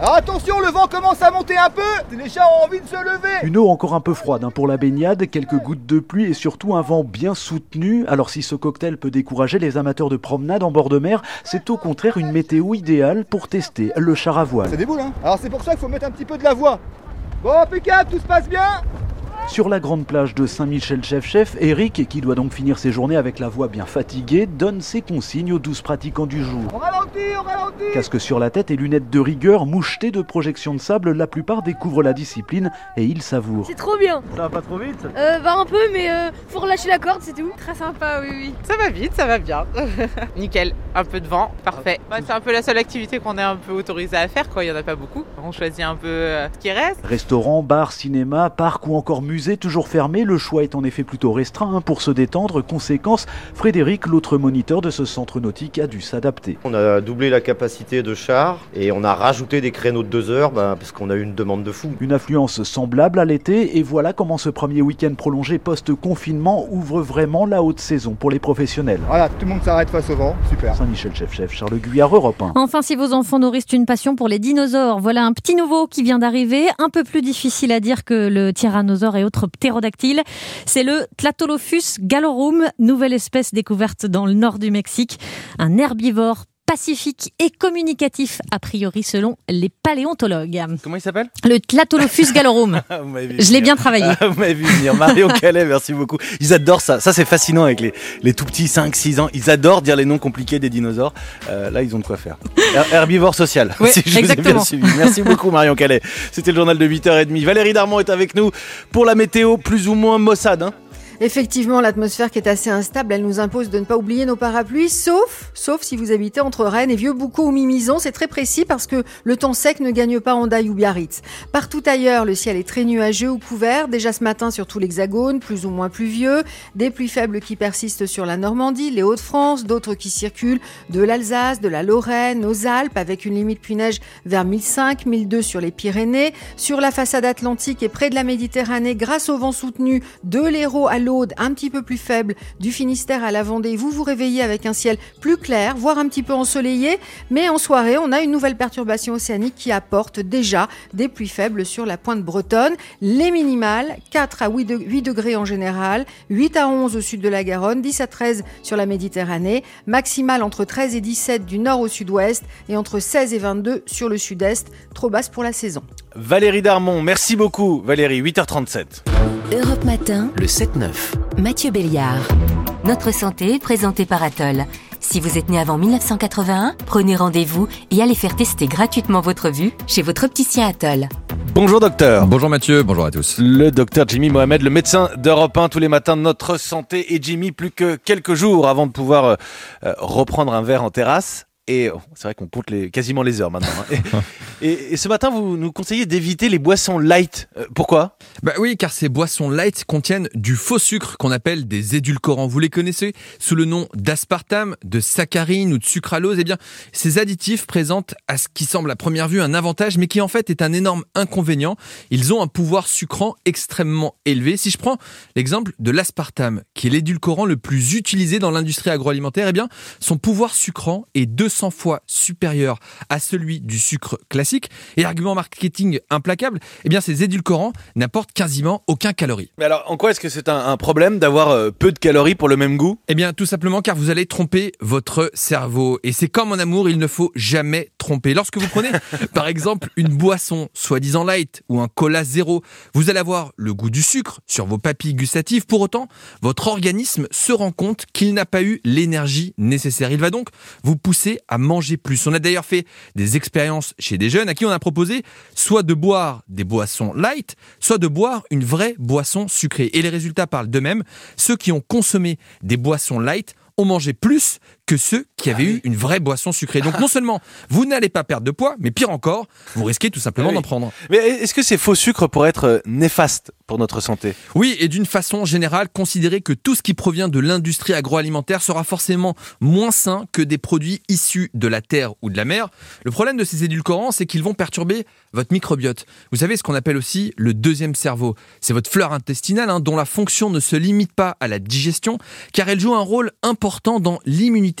Alors attention, le vent commence à monter un peu, les chats ont envie de se lever. Une eau encore un peu froide hein, pour la baignade, quelques gouttes de pluie et surtout un vent bien soutenu. Alors si ce cocktail peut décourager les amateurs de promenade en bord de mer, c'est au contraire une météo idéale pour tester le char à voile. C'est des boules hein. Alors c'est pour ça qu'il faut mettre un petit peu de la voix. Bon, impeccable, tout se passe bien. Sur la grande plage de Saint-Michel-Chef-Chef, Eric, qui doit donc finir ses journées avec la voix bien fatiguée, donne ses consignes aux douze pratiquants du jour. On ralentit, on ralentit. Casque sur la tête et lunettes de rigueur, mouchetés de projections de sable, la plupart découvrent la discipline et ils savourent. C'est trop bien. Ça va pas trop vite euh, Bah un peu, mais euh, faut relâcher la corde, c'est tout. Très sympa, oui, oui. Ça va vite, ça va bien. Nickel, un peu de vent, parfait. Bah, c'est un peu la seule activité qu'on est un peu autorisé à faire, quoi. Il y en a pas beaucoup. On choisit un peu euh, ce qui reste. Restaurant, bar, cinéma, parc ou encore musée, toujours fermé. Le choix est en effet plutôt restreint hein, pour se détendre. Conséquence, Frédéric, l'autre moniteur de ce centre nautique, a dû s'adapter. On a doublé la capacité de chars et on a rajouté des créneaux de deux heures bah, parce qu'on a eu une demande de fou. Une affluence semblable à l'été et voilà comment ce premier week-end prolongé post-confinement ouvre vraiment la haute saison pour les professionnels. Voilà, tout le monde s'arrête face au vent, super. Saint-Michel-Chef-Chef, Charles Guyard, Europe un. Enfin, si vos enfants nourrissent une passion pour les dinosaures, voilà un petit nouveau qui vient d'arriver, un peu plus difficile à dire que le tyrannosaure et autres ptérodactyles. C'est le Tlatolophus gallorum, nouvelle espèce découverte dans le nord du Mexique. Un herbivore pacifique et communicatif, a priori selon les paléontologues. Comment il s'appelle ? Le Tlatolophus gallorum. Je l'ai bien travaillé. Ah, vous m'avez vu venir. Marion Calais, merci beaucoup. Ils adorent ça. Ça, c'est fascinant avec les, les tout petits cinq six ans. Ils adorent dire les noms compliqués des dinosaures. Euh, là, ils ont de quoi faire. Her- herbivore social, oui, si je exactement. vous ai bien suivi. Merci beaucoup, Marion Calais. C'était le journal de huit heures trente. Valérie Darmon est avec nous pour la météo plus ou moins maussade. Hein. Effectivement, l'atmosphère qui est assez instable, elle nous impose de ne pas oublier nos parapluies, sauf, sauf si vous habitez entre Rennes et Vieux-Boucau ou Mimizan. C'est très précis parce que le temps sec ne gagne pas Hendaye ou Biarritz. Partout ailleurs, le ciel est très nuageux ou couvert. Déjà ce matin sur tout l'Hexagone, plus ou moins pluvieux. Des pluies faibles qui persistent sur la Normandie, les Hauts-de-France, d'autres qui circulent de l'Alsace, de la Lorraine, aux Alpes, avec une limite pluie-neige vers mille cinq, mille deux sur les Pyrénées. Sur la façade atlantique et près de la Méditerranée, grâce au vent soutenu de l'Hérault à l'Aude, un petit peu plus faible, du Finistère à la Vendée, vous vous réveillez avec un ciel plus clair, voire un petit peu ensoleillé, mais en soirée, on a une nouvelle perturbation océanique qui apporte déjà des pluies faibles sur la pointe bretonne. Les minimales, quatre à huit degrés en général, huit à onze au sud de la Garonne, dix à treize sur la Méditerranée, maximale entre treize et dix-sept du nord au sud-ouest et entre seize et vingt-deux sur le sud-est, trop basse pour la saison. Valérie Darmon, merci beaucoup. Valérie, huit heures trente-sept. Europe Matin, le sept neuf. Mathieu Béliard. Notre santé, présentée par Atoll. Si vous êtes né avant dix-neuf cent quatre-vingt-un, prenez rendez-vous et allez faire tester gratuitement votre vue chez votre opticien Atoll. Bonjour docteur. Bonjour Mathieu, bonjour à tous. Le docteur Jimmy Mohamed, le médecin d'Europe un, tous les matins de Notre Santé. Et Jimmy, plus que quelques jours avant de pouvoir euh, reprendre un verre en terrasse. Et oh, c'est vrai qu'on compte les, quasiment les heures maintenant. Hein. Et, et, et ce matin, vous nous conseillez d'éviter les boissons light. Euh, pourquoi ? Bah oui, car ces boissons light contiennent du faux sucre qu'on appelle des édulcorants. Vous les connaissez sous le nom d'aspartame, de saccharine ou de sucralose. Eh bien, ces additifs présentent à ce qui semble à première vue un avantage, mais qui en fait est un énorme inconvénient. Ils ont un pouvoir sucrant extrêmement élevé. Si je prends l'exemple de l'aspartame, qui est l'édulcorant le plus utilisé dans l'industrie agroalimentaire, eh bien, son pouvoir sucrant est deux cents fois supérieur à celui du sucre classique. Et argument marketing implacable, eh bien, ces édulcorants n'apportent quasiment aucun calorie. Mais alors, en quoi est-ce que c'est un, un problème d'avoir euh, peu de calories pour le même goût ? Eh bien, tout simplement car vous allez tromper votre cerveau. Et c'est comme en amour, il ne faut jamais tromper. Lorsque vous prenez, par exemple, une boisson soi-disant light ou un cola zéro, vous allez avoir le goût du sucre sur vos papilles gustatives. Pour autant, votre organisme se rend compte qu'il n'a pas eu l'énergie nécessaire. Il va donc vous pousser à manger plus. On a d'ailleurs fait des expériences chez des jeunes à qui on a proposé soit de boire des boissons light, soit de boire une vraie boisson sucrée. Et les résultats parlent d'eux-mêmes. Ceux qui ont consommé des boissons light ont mangé plus que ceux qui avaient eu une vraie boisson sucrée. Donc non seulement vous n'allez pas perdre de poids, mais pire encore, vous risquez tout simplement oui. d'en prendre. Mais est-ce que ces faux sucres pourraient être néfastes pour notre santé ? Oui, et d'une façon générale, considérez que tout ce qui provient de l'industrie agroalimentaire sera forcément moins sain que des produits issus de la terre ou de la mer. Le problème de ces édulcorants, c'est qu'ils vont perturber votre microbiote. Vous savez ce qu'on appelle aussi le deuxième cerveau. C'est votre flore intestinale hein, dont la fonction ne se limite pas à la digestion, car elle joue un rôle important dans l'immunité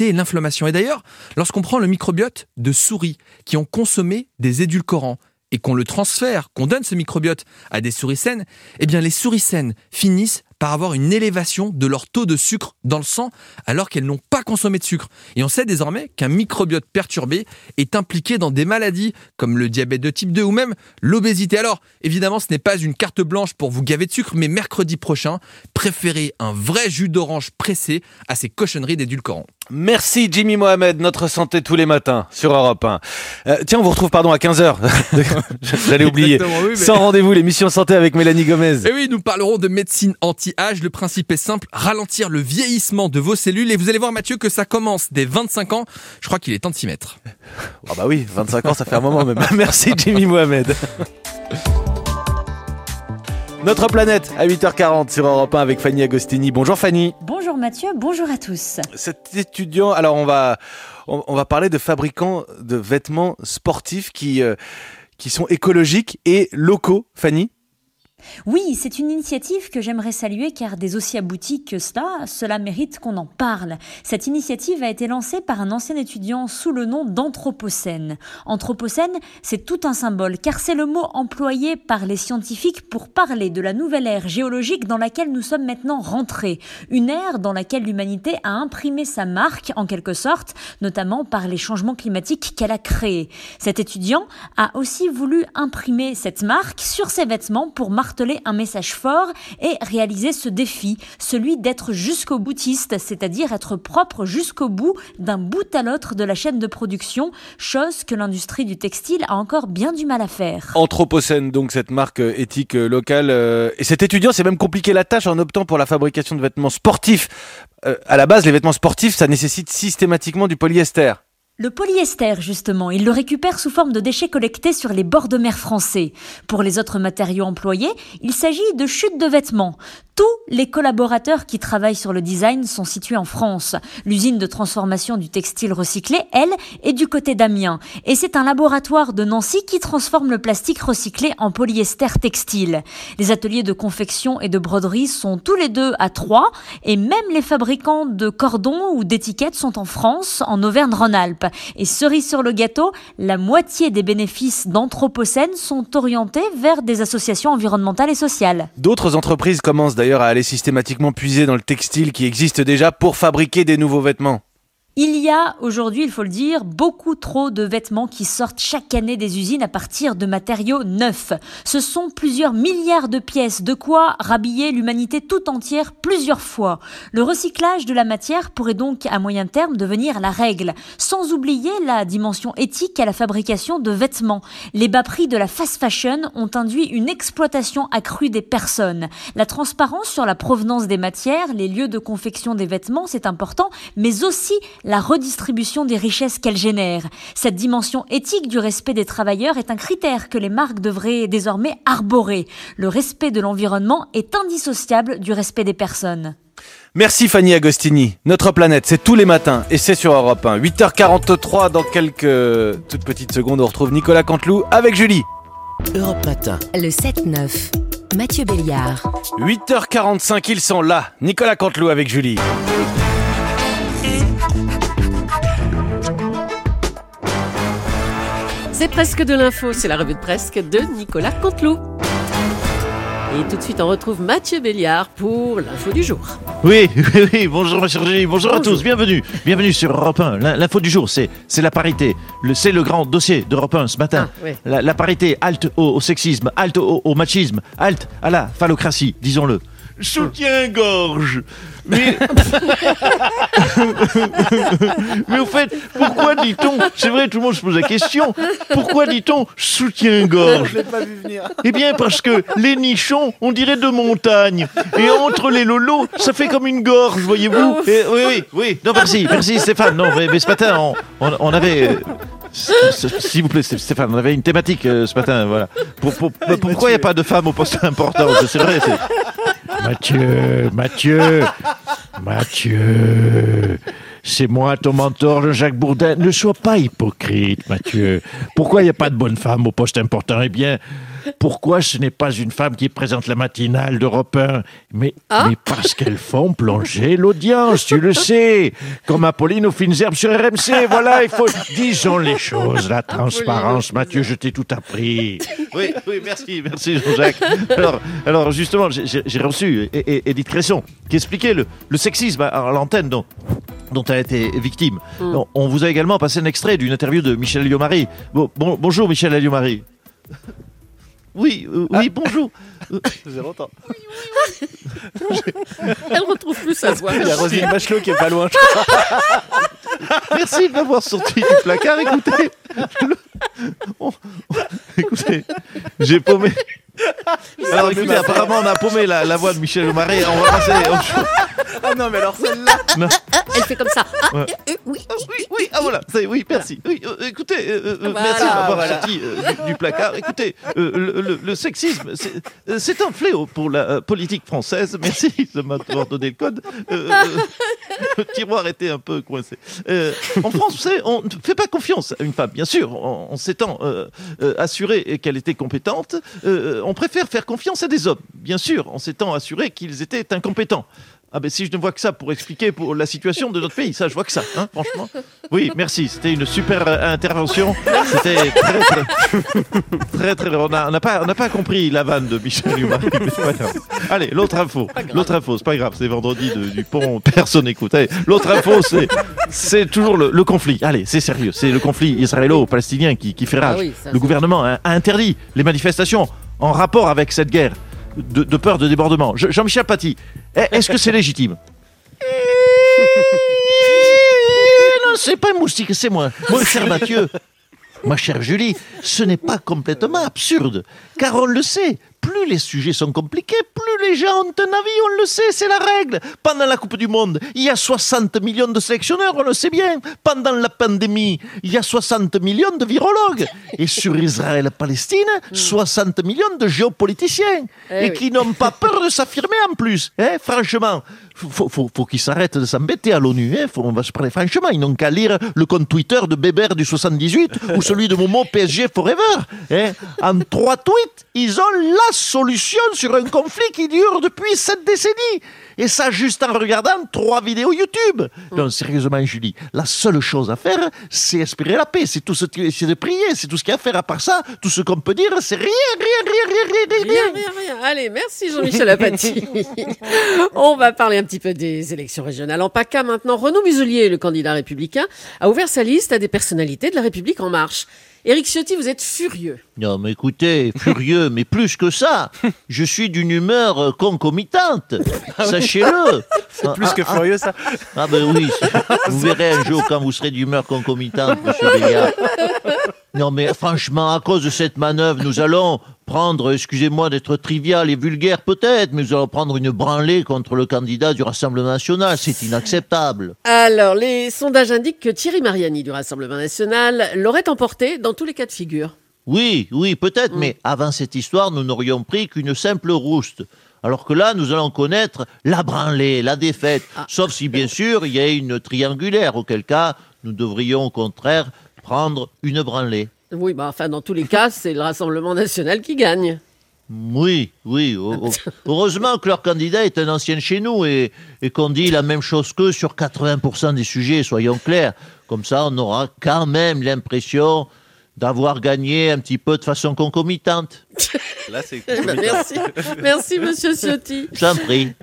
éviter l'inflammation. Et d'ailleurs, lorsqu'on prend le microbiote de souris qui ont consommé des édulcorants et qu'on le transfère, qu'on donne ce microbiote à des souris saines, eh bien les souris saines finissent par avoir une élévation de leur taux de sucre dans le sang alors qu'elles n'ont pas consommé de sucre. Et on sait désormais qu'un microbiote perturbé est impliqué dans des maladies comme le diabète de type deux ou même l'obésité. Alors, évidemment, ce n'est pas une carte blanche pour vous gaver de sucre, mais mercredi prochain, préférez un vrai jus d'orange pressé à ces cochonneries d'édulcorants. Merci Jimmy Mohamed, notre santé tous les matins sur Europe un. Euh, tiens, on vous retrouve pardon à quinze heures. J'allais oublier. Oui, mais... Sans rendez-vous, l'émission santé avec Mélanie Gomez. Et oui, nous parlerons de médecine anti-âge. Le principe est simple, ralentir le vieillissement de vos cellules. Et vous allez voir Mathieu que ça commence dès vingt-cinq ans. Je crois qu'il est temps de s'y mettre. Ah bah oui, vingt-cinq ans, ça fait un moment même. Merci Jimmy Mohamed. Notre planète à huit heures quarante sur Europe un avec Fanny Agostini. Bonjour Fanny. Bonjour Mathieu, bonjour à tous. Cet étudiant, alors on va, on, on va parler de fabricants de vêtements sportifs qui, euh, qui sont écologiques et locaux, Fanny. Oui, c'est une initiative que j'aimerais saluer car des aussi aboutis que cela, cela mérite qu'on en parle. Cette initiative a été lancée par un ancien étudiant sous le nom d'Anthropocène. Anthropocène, c'est tout un symbole car c'est le mot employé par les scientifiques pour parler de la nouvelle ère géologique dans laquelle nous sommes maintenant rentrés. Une ère dans laquelle l'humanité a imprimé sa marque en quelque sorte, notamment par les changements climatiques qu'elle a créés. Cet étudiant a aussi voulu imprimer cette marque sur ses vêtements pour marquer un message fort et réaliser ce défi, celui d'être jusqu'au boutiste, c'est-à-dire être propre jusqu'au bout, d'un bout à l'autre de la chaîne de production, chose que l'industrie du textile a encore bien du mal à faire. Anthropocène, donc cette marque éthique locale. Et cet étudiant s'est même compliqué la tâche en optant pour la fabrication de vêtements sportifs. Euh, à la base, les vêtements sportifs, ça nécessite systématiquement du polyester. Le polyester, justement, il le récupère sous forme de déchets collectés sur les bords de mer français. Pour les autres matériaux employés, il s'agit de chutes de vêtements. Tous les collaborateurs qui travaillent sur le design sont situés en France. L'usine de transformation du textile recyclé, elle, est du côté d'Amiens. Et c'est un laboratoire de Nancy qui transforme le plastique recyclé en polyester textile. Les ateliers de confection et de broderie sont tous les deux à Troyes. Et même les fabricants de cordons ou d'étiquettes sont en France, en Auvergne-Rhône-Alpes. Et cerise sur le gâteau, la moitié des bénéfices d'Anthropocène sont orientés vers des associations environnementales et sociales. D'autres entreprises commencent d'ailleurs à aller systématiquement puiser dans le textile qui existe déjà pour fabriquer des nouveaux vêtements. Il y a aujourd'hui, il faut le dire, beaucoup trop de vêtements qui sortent chaque année des usines à partir de matériaux neufs. Ce sont plusieurs milliards de pièces, de quoi rhabiller l'humanité tout entière plusieurs fois. Le recyclage de la matière pourrait donc à moyen terme devenir la règle, sans oublier la dimension éthique à la fabrication de vêtements. Les bas prix de la fast fashion ont induit une exploitation accrue des personnes. La transparence sur la provenance des matières, les lieux de confection des vêtements, c'est important, mais aussi la redistribution des richesses qu'elle génère. Cette dimension éthique du respect des travailleurs est un critère que les marques devraient désormais arborer. Le respect de l'environnement est indissociable du respect des personnes. Merci Fanny Agostini. Notre planète, c'est tous les matins et c'est sur Europe un. huit heures quarante-trois, dans quelques toutes petites secondes, on retrouve Nicolas Canteloup avec Julie. Europe Matin. Le sept neuf. Mathieu Béliard. huit heures quarante-cinq, ils sont là. Nicolas Canteloup avec Julie. C'est presque de l'info, c'est la revue de presse de Nicolas Canteloup. Et tout de suite, on retrouve Mathieu Béliard pour l'info du jour. Oui, oui, oui, bonjour ma chère Julie, bonjour, bonjour à tous, bienvenue, bienvenue sur Europe un. L'info du jour, c'est, c'est la parité, le, c'est le grand dossier d'Europe un ce matin. Ah, oui. la, la parité, halte au, au sexisme, halte au, au machisme, halte à la phallocratie, disons-le. Soutien-gorge. Mais... Mais au fait, pourquoi dit-on, c'est vrai, tout le monde se pose la question, pourquoi dit-on soutien-gorge ? Je l'ai pas vu venir. Eh bien, parce que les nichons, on dirait de montagne. Et entre les lolos, ça fait comme une gorge, voyez-vous ? Et, oui, oui, oui. Non, merci, merci Stéphane. Non, mais, mais ce matin, on, on, on avait... Euh, S'il vous plaît, Stéphane, on avait une thématique euh, ce matin, voilà. Pour, pour, pour, pourquoi il n'y a pas de femmes au poste important ? C'est vrai, c'est... Mathieu, Mathieu, Mathieu, c'est moi ton mentor, Jacques Bourdin. Ne sois pas hypocrite, Mathieu. Pourquoi il n'y a pas de bonne femme au poste important ? Eh bien, pourquoi ce n'est pas une femme qui présente la matinale d'Europe un ? Mais, ah mais parce qu'elles font plonger l'audience, tu le sais. Comme Apolline aux fines herbes sur R M C. Voilà, il faut... Disons les choses, la transparence. Mathieu, je t'ai tout appris. Oui, oui, merci, merci Jean-Jacques. Alors, alors justement, j'ai, j'ai reçu Édith Cresson qui expliquait le, le sexisme à l'antenne dont, dont elle a été victime. Mm. On, on vous a également passé un extrait d'une interview de Michel Alliot-Marie. Bon, bon, bonjour Michel Alliot-Marie. Oui, euh, oui, ah. bonjour. J'ai longtemps. Oui, oui, oui. Elle retrouve plus sa voix. Il y a Roselyne Bachelot qui est pas loin. Merci de m'avoir sorti du placard. Écoutez, le... oh, oh, écoutez, j'ai paumé. Alors écoutez, apparemment on a paumé la, la voix de Michel Alliot-Marie. On va passer. Ah non, mais alors celle-là. Non. Elle fait comme ça. Ah, ouais. euh, oui, oui, oui, ah voilà. C'est, oui, merci. Oui, euh, écoutez, euh, voilà. merci de m'avoir voilà. sorti euh, du, du placard. Écoutez, euh, le, le, le sexisme, c'est, c'est un fléau pour la euh, politique française. Merci de m'avoir donné le code. Euh, euh, le tiroir était un peu coincé. Euh, en France, vous savez, on ne fait pas confiance à une femme, bien sûr. En, en s'étant euh, euh, assuré qu'elle était compétente, euh, on préfère faire confiance à des hommes, bien sûr, en s'étant assuré qu'ils étaient incompétents. Ah ben si je ne vois que ça pour expliquer pour la situation de notre pays, ça je vois que ça, hein, franchement. Oui, merci, c'était une super euh, intervention. C'était très très très très. On n'a on a pas on n'a pas compris la vanne de Michel Alliot-Marie. Allez, l'autre info, l'autre info, c'est pas grave, c'est vendredi de, du pont, personne n'écoute. Allez, l'autre info, c'est c'est toujours le, le conflit. Allez, c'est sérieux, c'est le conflit israélo-palestinien qui, qui fait rage. Ah oui, ça, le gouvernement a, a interdit les manifestations en rapport avec cette guerre. De, de peur de débordement. Je, Jean-Michel Paty, est-ce que c'est légitime ? Non, c'est pas un moustique, c'est moi. Mon cher Mathieu, ma chère Julie, ce n'est pas complètement absurde, car on le sait, plus les sujets sont compliqués, plus les gens ont un avis, on le sait, c'est la règle. Pendant la Coupe du Monde, il y a soixante millions de sélectionneurs, on le sait bien. Pendant la pandémie, il y a soixante millions de virologues. Et sur Israël-Palestine, soixante millions de géopoliticiens. Eh et oui. qui n'ont pas peur de s'affirmer en plus. Hein, franchement, faut, faut, faut qu'ils s'arrêtent de s'embêter à l'ONU. Hein. Faut, on va se parler franchement, ils n'ont qu'à lire le compte Twitter de Bébert du soixante-dix-huit ou celui de Momo P S G Forever. Hein. En trois tweets, ils ont la solution sur un conflit qui dure depuis sept décennies. Et ça, juste en regardant trois vidéos YouTube. Mmh. Non, sérieusement, Julie, la seule chose à faire, c'est espérer la paix. C'est tout ce qui c'est de prier. C'est tout ce qu'il y a à faire. À part ça, tout ce qu'on peut dire, c'est rien, rien, rien, rien, rien, rien. Rien, rien, rien. Allez, merci Jean-Michel Apathy. On va parler un petit peu des élections régionales en PACA maintenant. Renaud Muselier, le candidat républicain, a ouvert sa liste à des personnalités de la République En Marche. Éric Ciotti, vous êtes furieux. Non, mais écoutez, furieux, mais plus que ça. Je suis d'une humeur concomitante. Ah oui. Sachez-le. C'est ah, plus ah, que furieux, ça. Ah ben oui, vous verrez un jour quand vous serez d'humeur concomitante, monsieur Béliard. Non, mais franchement, à cause de cette manœuvre, nous allons prendre, excusez-moi d'être trivial et vulgaire peut-être, mais nous allons prendre une branlée contre le candidat du Rassemblement National. C'est inacceptable. Alors, les sondages indiquent que Thierry Mariani du Rassemblement National l'aurait emporté dans tous les cas de figure. Oui, oui, peut-être, mmh. mais avant cette histoire, nous n'aurions pris qu'une simple rouste. Alors que là, nous allons connaître la branlée, la défaite, ah. sauf si, bien sûr, il y a une triangulaire, auquel cas, nous devrions, au contraire, prendre une branlée. Oui, bah, enfin, dans tous les cas, c'est le Rassemblement National qui gagne. Oui, oui. Heureusement que leur candidat est un ancien de chez nous et, et qu'on dit la même chose qu'eux sur quatre-vingts pour cent des sujets, soyons clairs. Comme ça, on aura quand même l'impression d'avoir gagné un petit peu de façon concomitante. Là, c'est Merci, merci Monsieur Ciotti. J'en prie.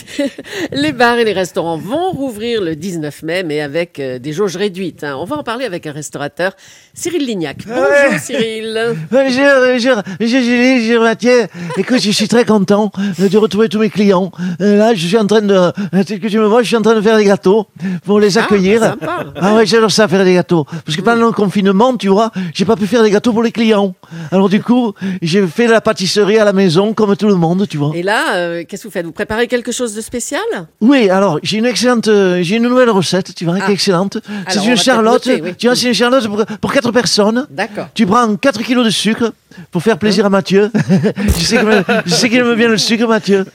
Les bars et les restaurants vont rouvrir le dix-neuf mai, mais avec euh, des jauges réduites. Hein. On va en parler avec un restaurateur, Cyril Lignac. Bonjour ouais. Cyril. Bonjour, bonjour, bonjour Julie, bonjour Mathieu. Écoute, je suis très content de retrouver tous mes clients. Là, je suis en train de, que tu me vois, je suis en train de faire des gâteaux pour les accueillir. Ah, sympa. Ah ouais, j'adore ça, faire des gâteaux. Parce que pendant le confinement, tu vois, j'ai pas pu faire des gâteaux pour les clients. Alors du coup, j'ai fait de la pâtisserie à la maison, comme tout le monde, tu vois. Et là, euh, qu'est-ce que vous faites ? Vous préparez quelque chose de spécial? Oui, alors j'ai une excellente, euh, j'ai une nouvelle recette, tu vois, Ah. qui est excellente. Alors, C'est on une va charlotte, peut-être noter, oui. tu vois, c'est une charlotte pour, pour quatre personnes. D'accord. Tu prends quatre kilos de sucre pour faire plaisir à Mathieu. je, sais que, je sais qu'il aime bien le sucre, Mathieu.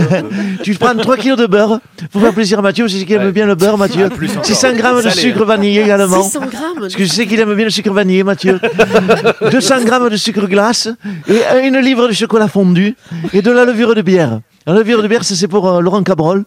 Tu prends trois kilos de beurre pour faire plaisir à Mathieu. Je sais qu'il aime Ouais. bien le beurre, Mathieu. Ah, plus encore. six cents grammes de Salé, sucre hein. vanillé également. six cents grammes. Parce que je sais qu'il aime bien le sucre vanillé, Mathieu. deux cents grammes de sucre glace et une livre de chocolat fondu et de la levure de bière. La levure de bière, ça c'est pour euh, Laurent Cabrol.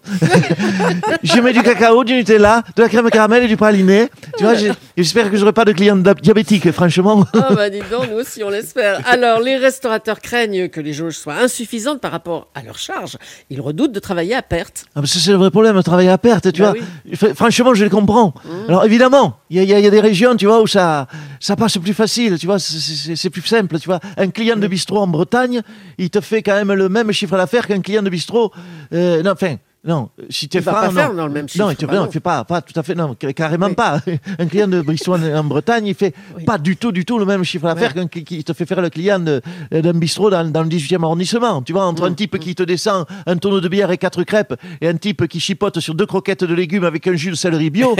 Je mets du cacao, du Nutella, de la crème caramel et du praliné. Tu vois, j'ai- j'espère que j'aurai pas de clients da- diabétiques, franchement. Ah bah dis donc, nous aussi on l'espère. Alors, les restaurateurs craignent que les jauges soient insuffisantes par rapport à leur charge. Ils redoutent de travailler à perte. Ah, bah, ça, c'est le vrai problème, travailler à perte, tu Bah vois. F- Franchement, je les comprends. Alors, évidemment, il y, a- il y a- il y a des régions, tu vois, où ça, ça passe plus facile, tu vois, c'est- c'est c'est plus simple, tu vois. Un client de bistrot en Bretagne, il te fait quand même le même chiffre d'affaires qu'un client de bistrot. euh, non, enfin. Non, si tu es Il va franc, pas non. faire dans le même chiffre, Non, il te, bah non, non. il fait pas, pas tout à fait, non, ca- carrément pas. Un client de bistrot en, en Bretagne, il fait pas du tout, du tout le même chiffre d'affaires qu'un qui, qui te fait faire le client de- d'un bistrot dans, dans le dix-huitième arrondissement. Tu vois, entre un type qui te descend un tonneau de bière et quatre crêpes et un type qui chipote sur deux croquettes de légumes avec un jus de céleri bio.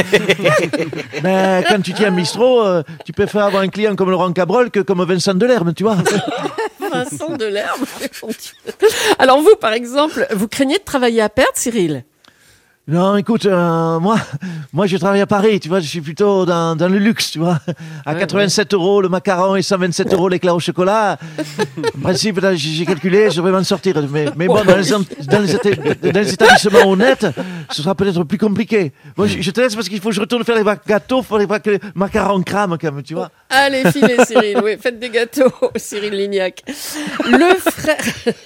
Ben, quand tu tiens un bistrot, euh, tu préfères avoir un client comme Laurent Cabrol que comme Vincent Delerme, tu vois. Vincent Delerme. Mon Dieu. Alors vous, par exemple, vous craignez de travailler à perte, Cyril? Non, écoute, euh, moi, moi, je travaille à Paris, tu vois, je suis plutôt dans, dans le luxe, tu vois. À Ouais, quatre-vingt-sept euros le macaron et cent vingt-sept euros l'éclat au chocolat. En principe, là, j'ai j'ai calculé, je vais m'en sortir. Mais, mais bon, dans les, en- dans, les éta- dans les établissements honnêtes, ce sera peut-être plus compliqué. Bon, je, je te laisse parce qu'il faut que je retourne faire les ba- gâteaux, il faudrait pas que les macarons crament, quand même, tu vois. Allez, filez, Cyril. Oui, faites des gâteaux, Cyril Lignac. Le frère,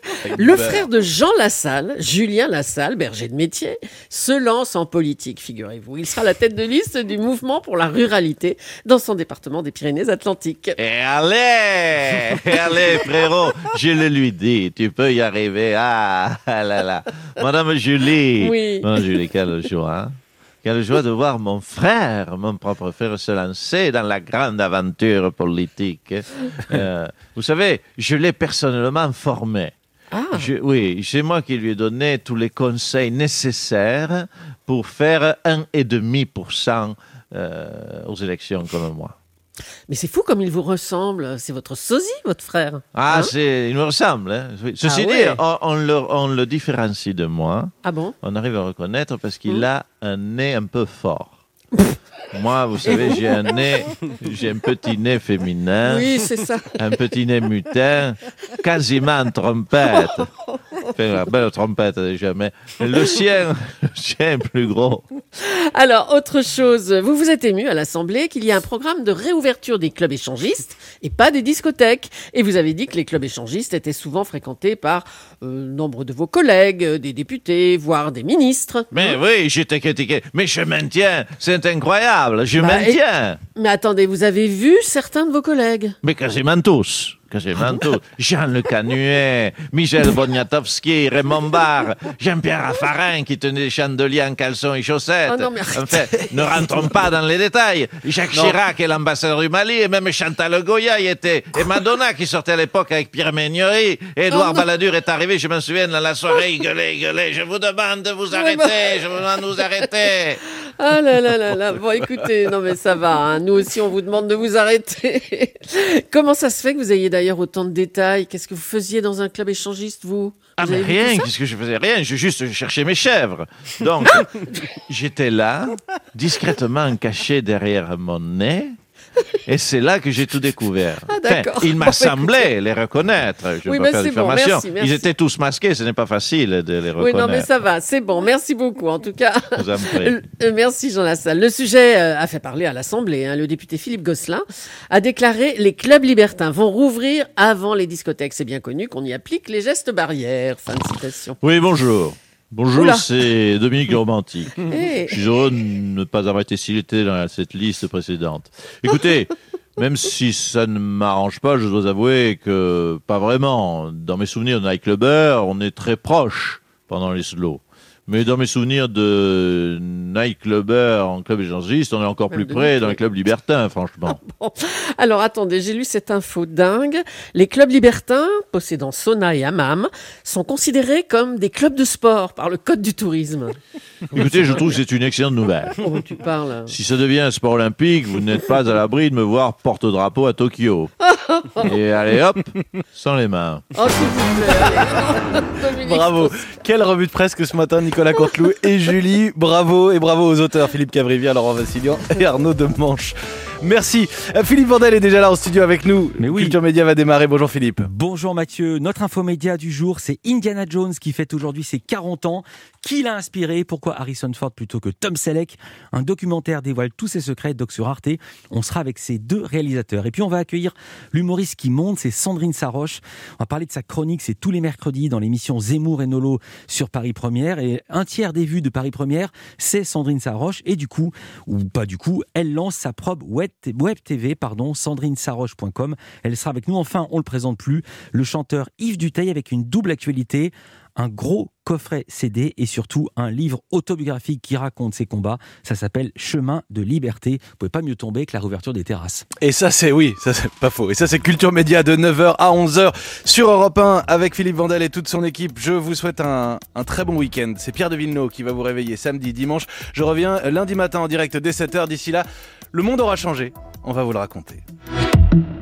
le frère de Jean Lassalle, Julien Lassalle, berger de métier, se lance en politique, figurez-vous. Il sera la tête de liste du mouvement pour la ruralité dans son département des Pyrénées-Atlantiques. Et allez, et allez, frérot, je le lui dis, tu peux y arriver. Ah, ah là là. Madame Julie. Oui. Madame Julie, quelle joie, hein. Quelle joie de voir mon frère, mon propre frère, se lancer dans la grande aventure politique. Euh, vous savez, je l'ai personnellement formé. Ah. Je- oui, c'est moi qui lui ai donné tous les conseils nécessaires pour faire un virgule cinq pour cent euh, aux élections comme moi. Mais c'est fou comme il vous ressemble. C'est votre sosie, votre frère. Ah, Hein c'est, il me ressemble. Hein. Oui. Ceci Ah dit, ouais. on, on le, on le différencie de moi. Ah bon? On arrive à reconnaître parce qu'il Mmh. a un nez un peu fort. Moi, vous savez, j'ai un nez, j'ai un petit nez féminin. Oui, c'est ça. Un petit nez mutin, quasiment en trompette. Enfin, la belle trompette déjà, mais le sien, le sien est plus gros. Alors, autre chose, vous vous êtes ému à l'Assemblée qu'il y a un programme de réouverture des clubs échangistes et pas des discothèques. Et vous avez dit que les clubs échangistes étaient souvent fréquentés par euh, nombre de vos collègues, euh, des députés, voire des ministres. Mais oui, j'étais critiqué, mais je maintiens, c'est incroyable, je Bah, maintiens. Mais attendez, vous avez vu certains de vos collègues? Mais quasiment tous. Quasiment tous. Jean Le Canuet, Michel Boniatowski, Raymond Barre, Jean-Pierre Raffarin qui tenait des chandeliers en caleçon et chaussettes. Oh non, mais arrêtez. Enfin, ne rentrons pas dans les détails. Jacques Non. Chirac est l'ambassadeur du Mali et même Chantal Goya y était. Et Madonna qui sortait à l'époque avec Pierre Méniori. Et Édouard Oh non. Balladur est arrivé, je m'en souviens, dans la soirée, il gueulait, il gueulait. Je vous demande de vous arrêter, je vous demande de vous arrêter. Ah là là là là. Bon, écoutez, non mais ça va. Hein. Nous aussi, on vous demande de vous arrêter. Comment ça se fait que vous ayez d'ailleurs autant de détails? Qu'est-ce que vous faisiez dans un club échangiste, vous? Ah, Vous mais avez vu rien, tout ça? qu'est-ce que je faisais? Rien, je juste cherchais mes chèvres. Donc, j'étais là, discrètement caché derrière mon nez, et c'est là que j'ai tout découvert. Ah, d'accord. Enfin, il m'a Bon, semblé les reconnaître. Je ne Oui, veux bah, pas faire c'est bon, diffamation. merci, merci. Ils étaient tous masqués, ce n'est pas facile de les Oui, reconnaître. non, mais ça va, c'est bon. Merci beaucoup, en tout cas. Je vous en prie. Euh, euh, Merci, Jean Lassalle. Le sujet euh, a fait parler à l'Assemblée. Hein. Le député Philippe Gosselin a déclaré « Les clubs libertins vont rouvrir avant les discothèques. C'est bien connu qu'on y applique les gestes barrières. » Fin de citation. Oui, bonjour. Bonjour, Oula. c'est Dominique Romantique. Eh. Je suis heureux de ne pas avoir été silité dans cette liste précédente. Écoutez, même si ça ne m'arrange pas, je dois avouer que pas vraiment. Dans mes souvenirs de nightclubber, on est très proches pendant les slows. Mais dans mes souvenirs de nightclubber en club échangiste, on est encore plus près d'un club libertin, franchement. Bon. Alors attendez, j'ai lu cette info dingue. Les clubs libertins, possédant sauna et hammam, sont considérés comme des clubs de sport par le Code du tourisme. Écoutez, je trouve que c'est une excellente nouvelle. Oh, tu parles. Si ça devient un sport olympique, vous n'êtes pas à l'abri de me voir porte-drapeau à Tokyo. Et allez hop, sans les mains. Oh, s'il vous plaît. Bravo. Quelle revue de presse que ce matin, Nicolas Canteloup et Julie. Bravo et bravo aux auteurs Philippe Cavrivière, Laurent Vassilian et Arnaud Demanche. Merci. Philippe Vandel est déjà là en studio avec nous. Mais oui. Culture Média va démarrer. Bonjour Philippe. Bonjour Mathieu. Notre infomédia du jour, c'est Indiana Jones qui fête aujourd'hui ses quarante ans. Qui l'a inspiré ? Pourquoi Harrison Ford plutôt que Tom Selleck ? Un documentaire dévoile tous ses secrets, doc sur Arte. On sera avec ces deux réalisateurs. Et puis on va accueillir l'humoriste qui monte, c'est Sandrine Saroche. On va parler de sa chronique, c'est tous les mercredis dans l'émission Zemmour et Nolo sur Paris Première. Et un tiers des vues de Paris Première, c'est Sandrine Saroche. Et du coup, ou pas du coup, elle lance sa propre web Web T V, pardon, sandrine saroche point com. Elle sera avec nous. Enfin, on le présente plus, le chanteur Yves Duteil avec une double actualité, un gros coffret C D et surtout un livre autobiographique qui raconte ses combats. Ça s'appelle Chemin de liberté. Vous pouvez pas mieux tomber que la réouverture des terrasses. Et ça c'est, oui, ça c'est pas faux. Et ça c'est Culture Média de neuf heures à onze heures sur Europe un avec Philippe Vandel et toute son équipe. Je vous souhaite un, un très bon week-end. C'est Pierre de Villeneuve qui va vous réveiller samedi, dimanche. Je reviens lundi matin en direct dès sept heures. D'ici là, le monde aura changé. On va vous le raconter.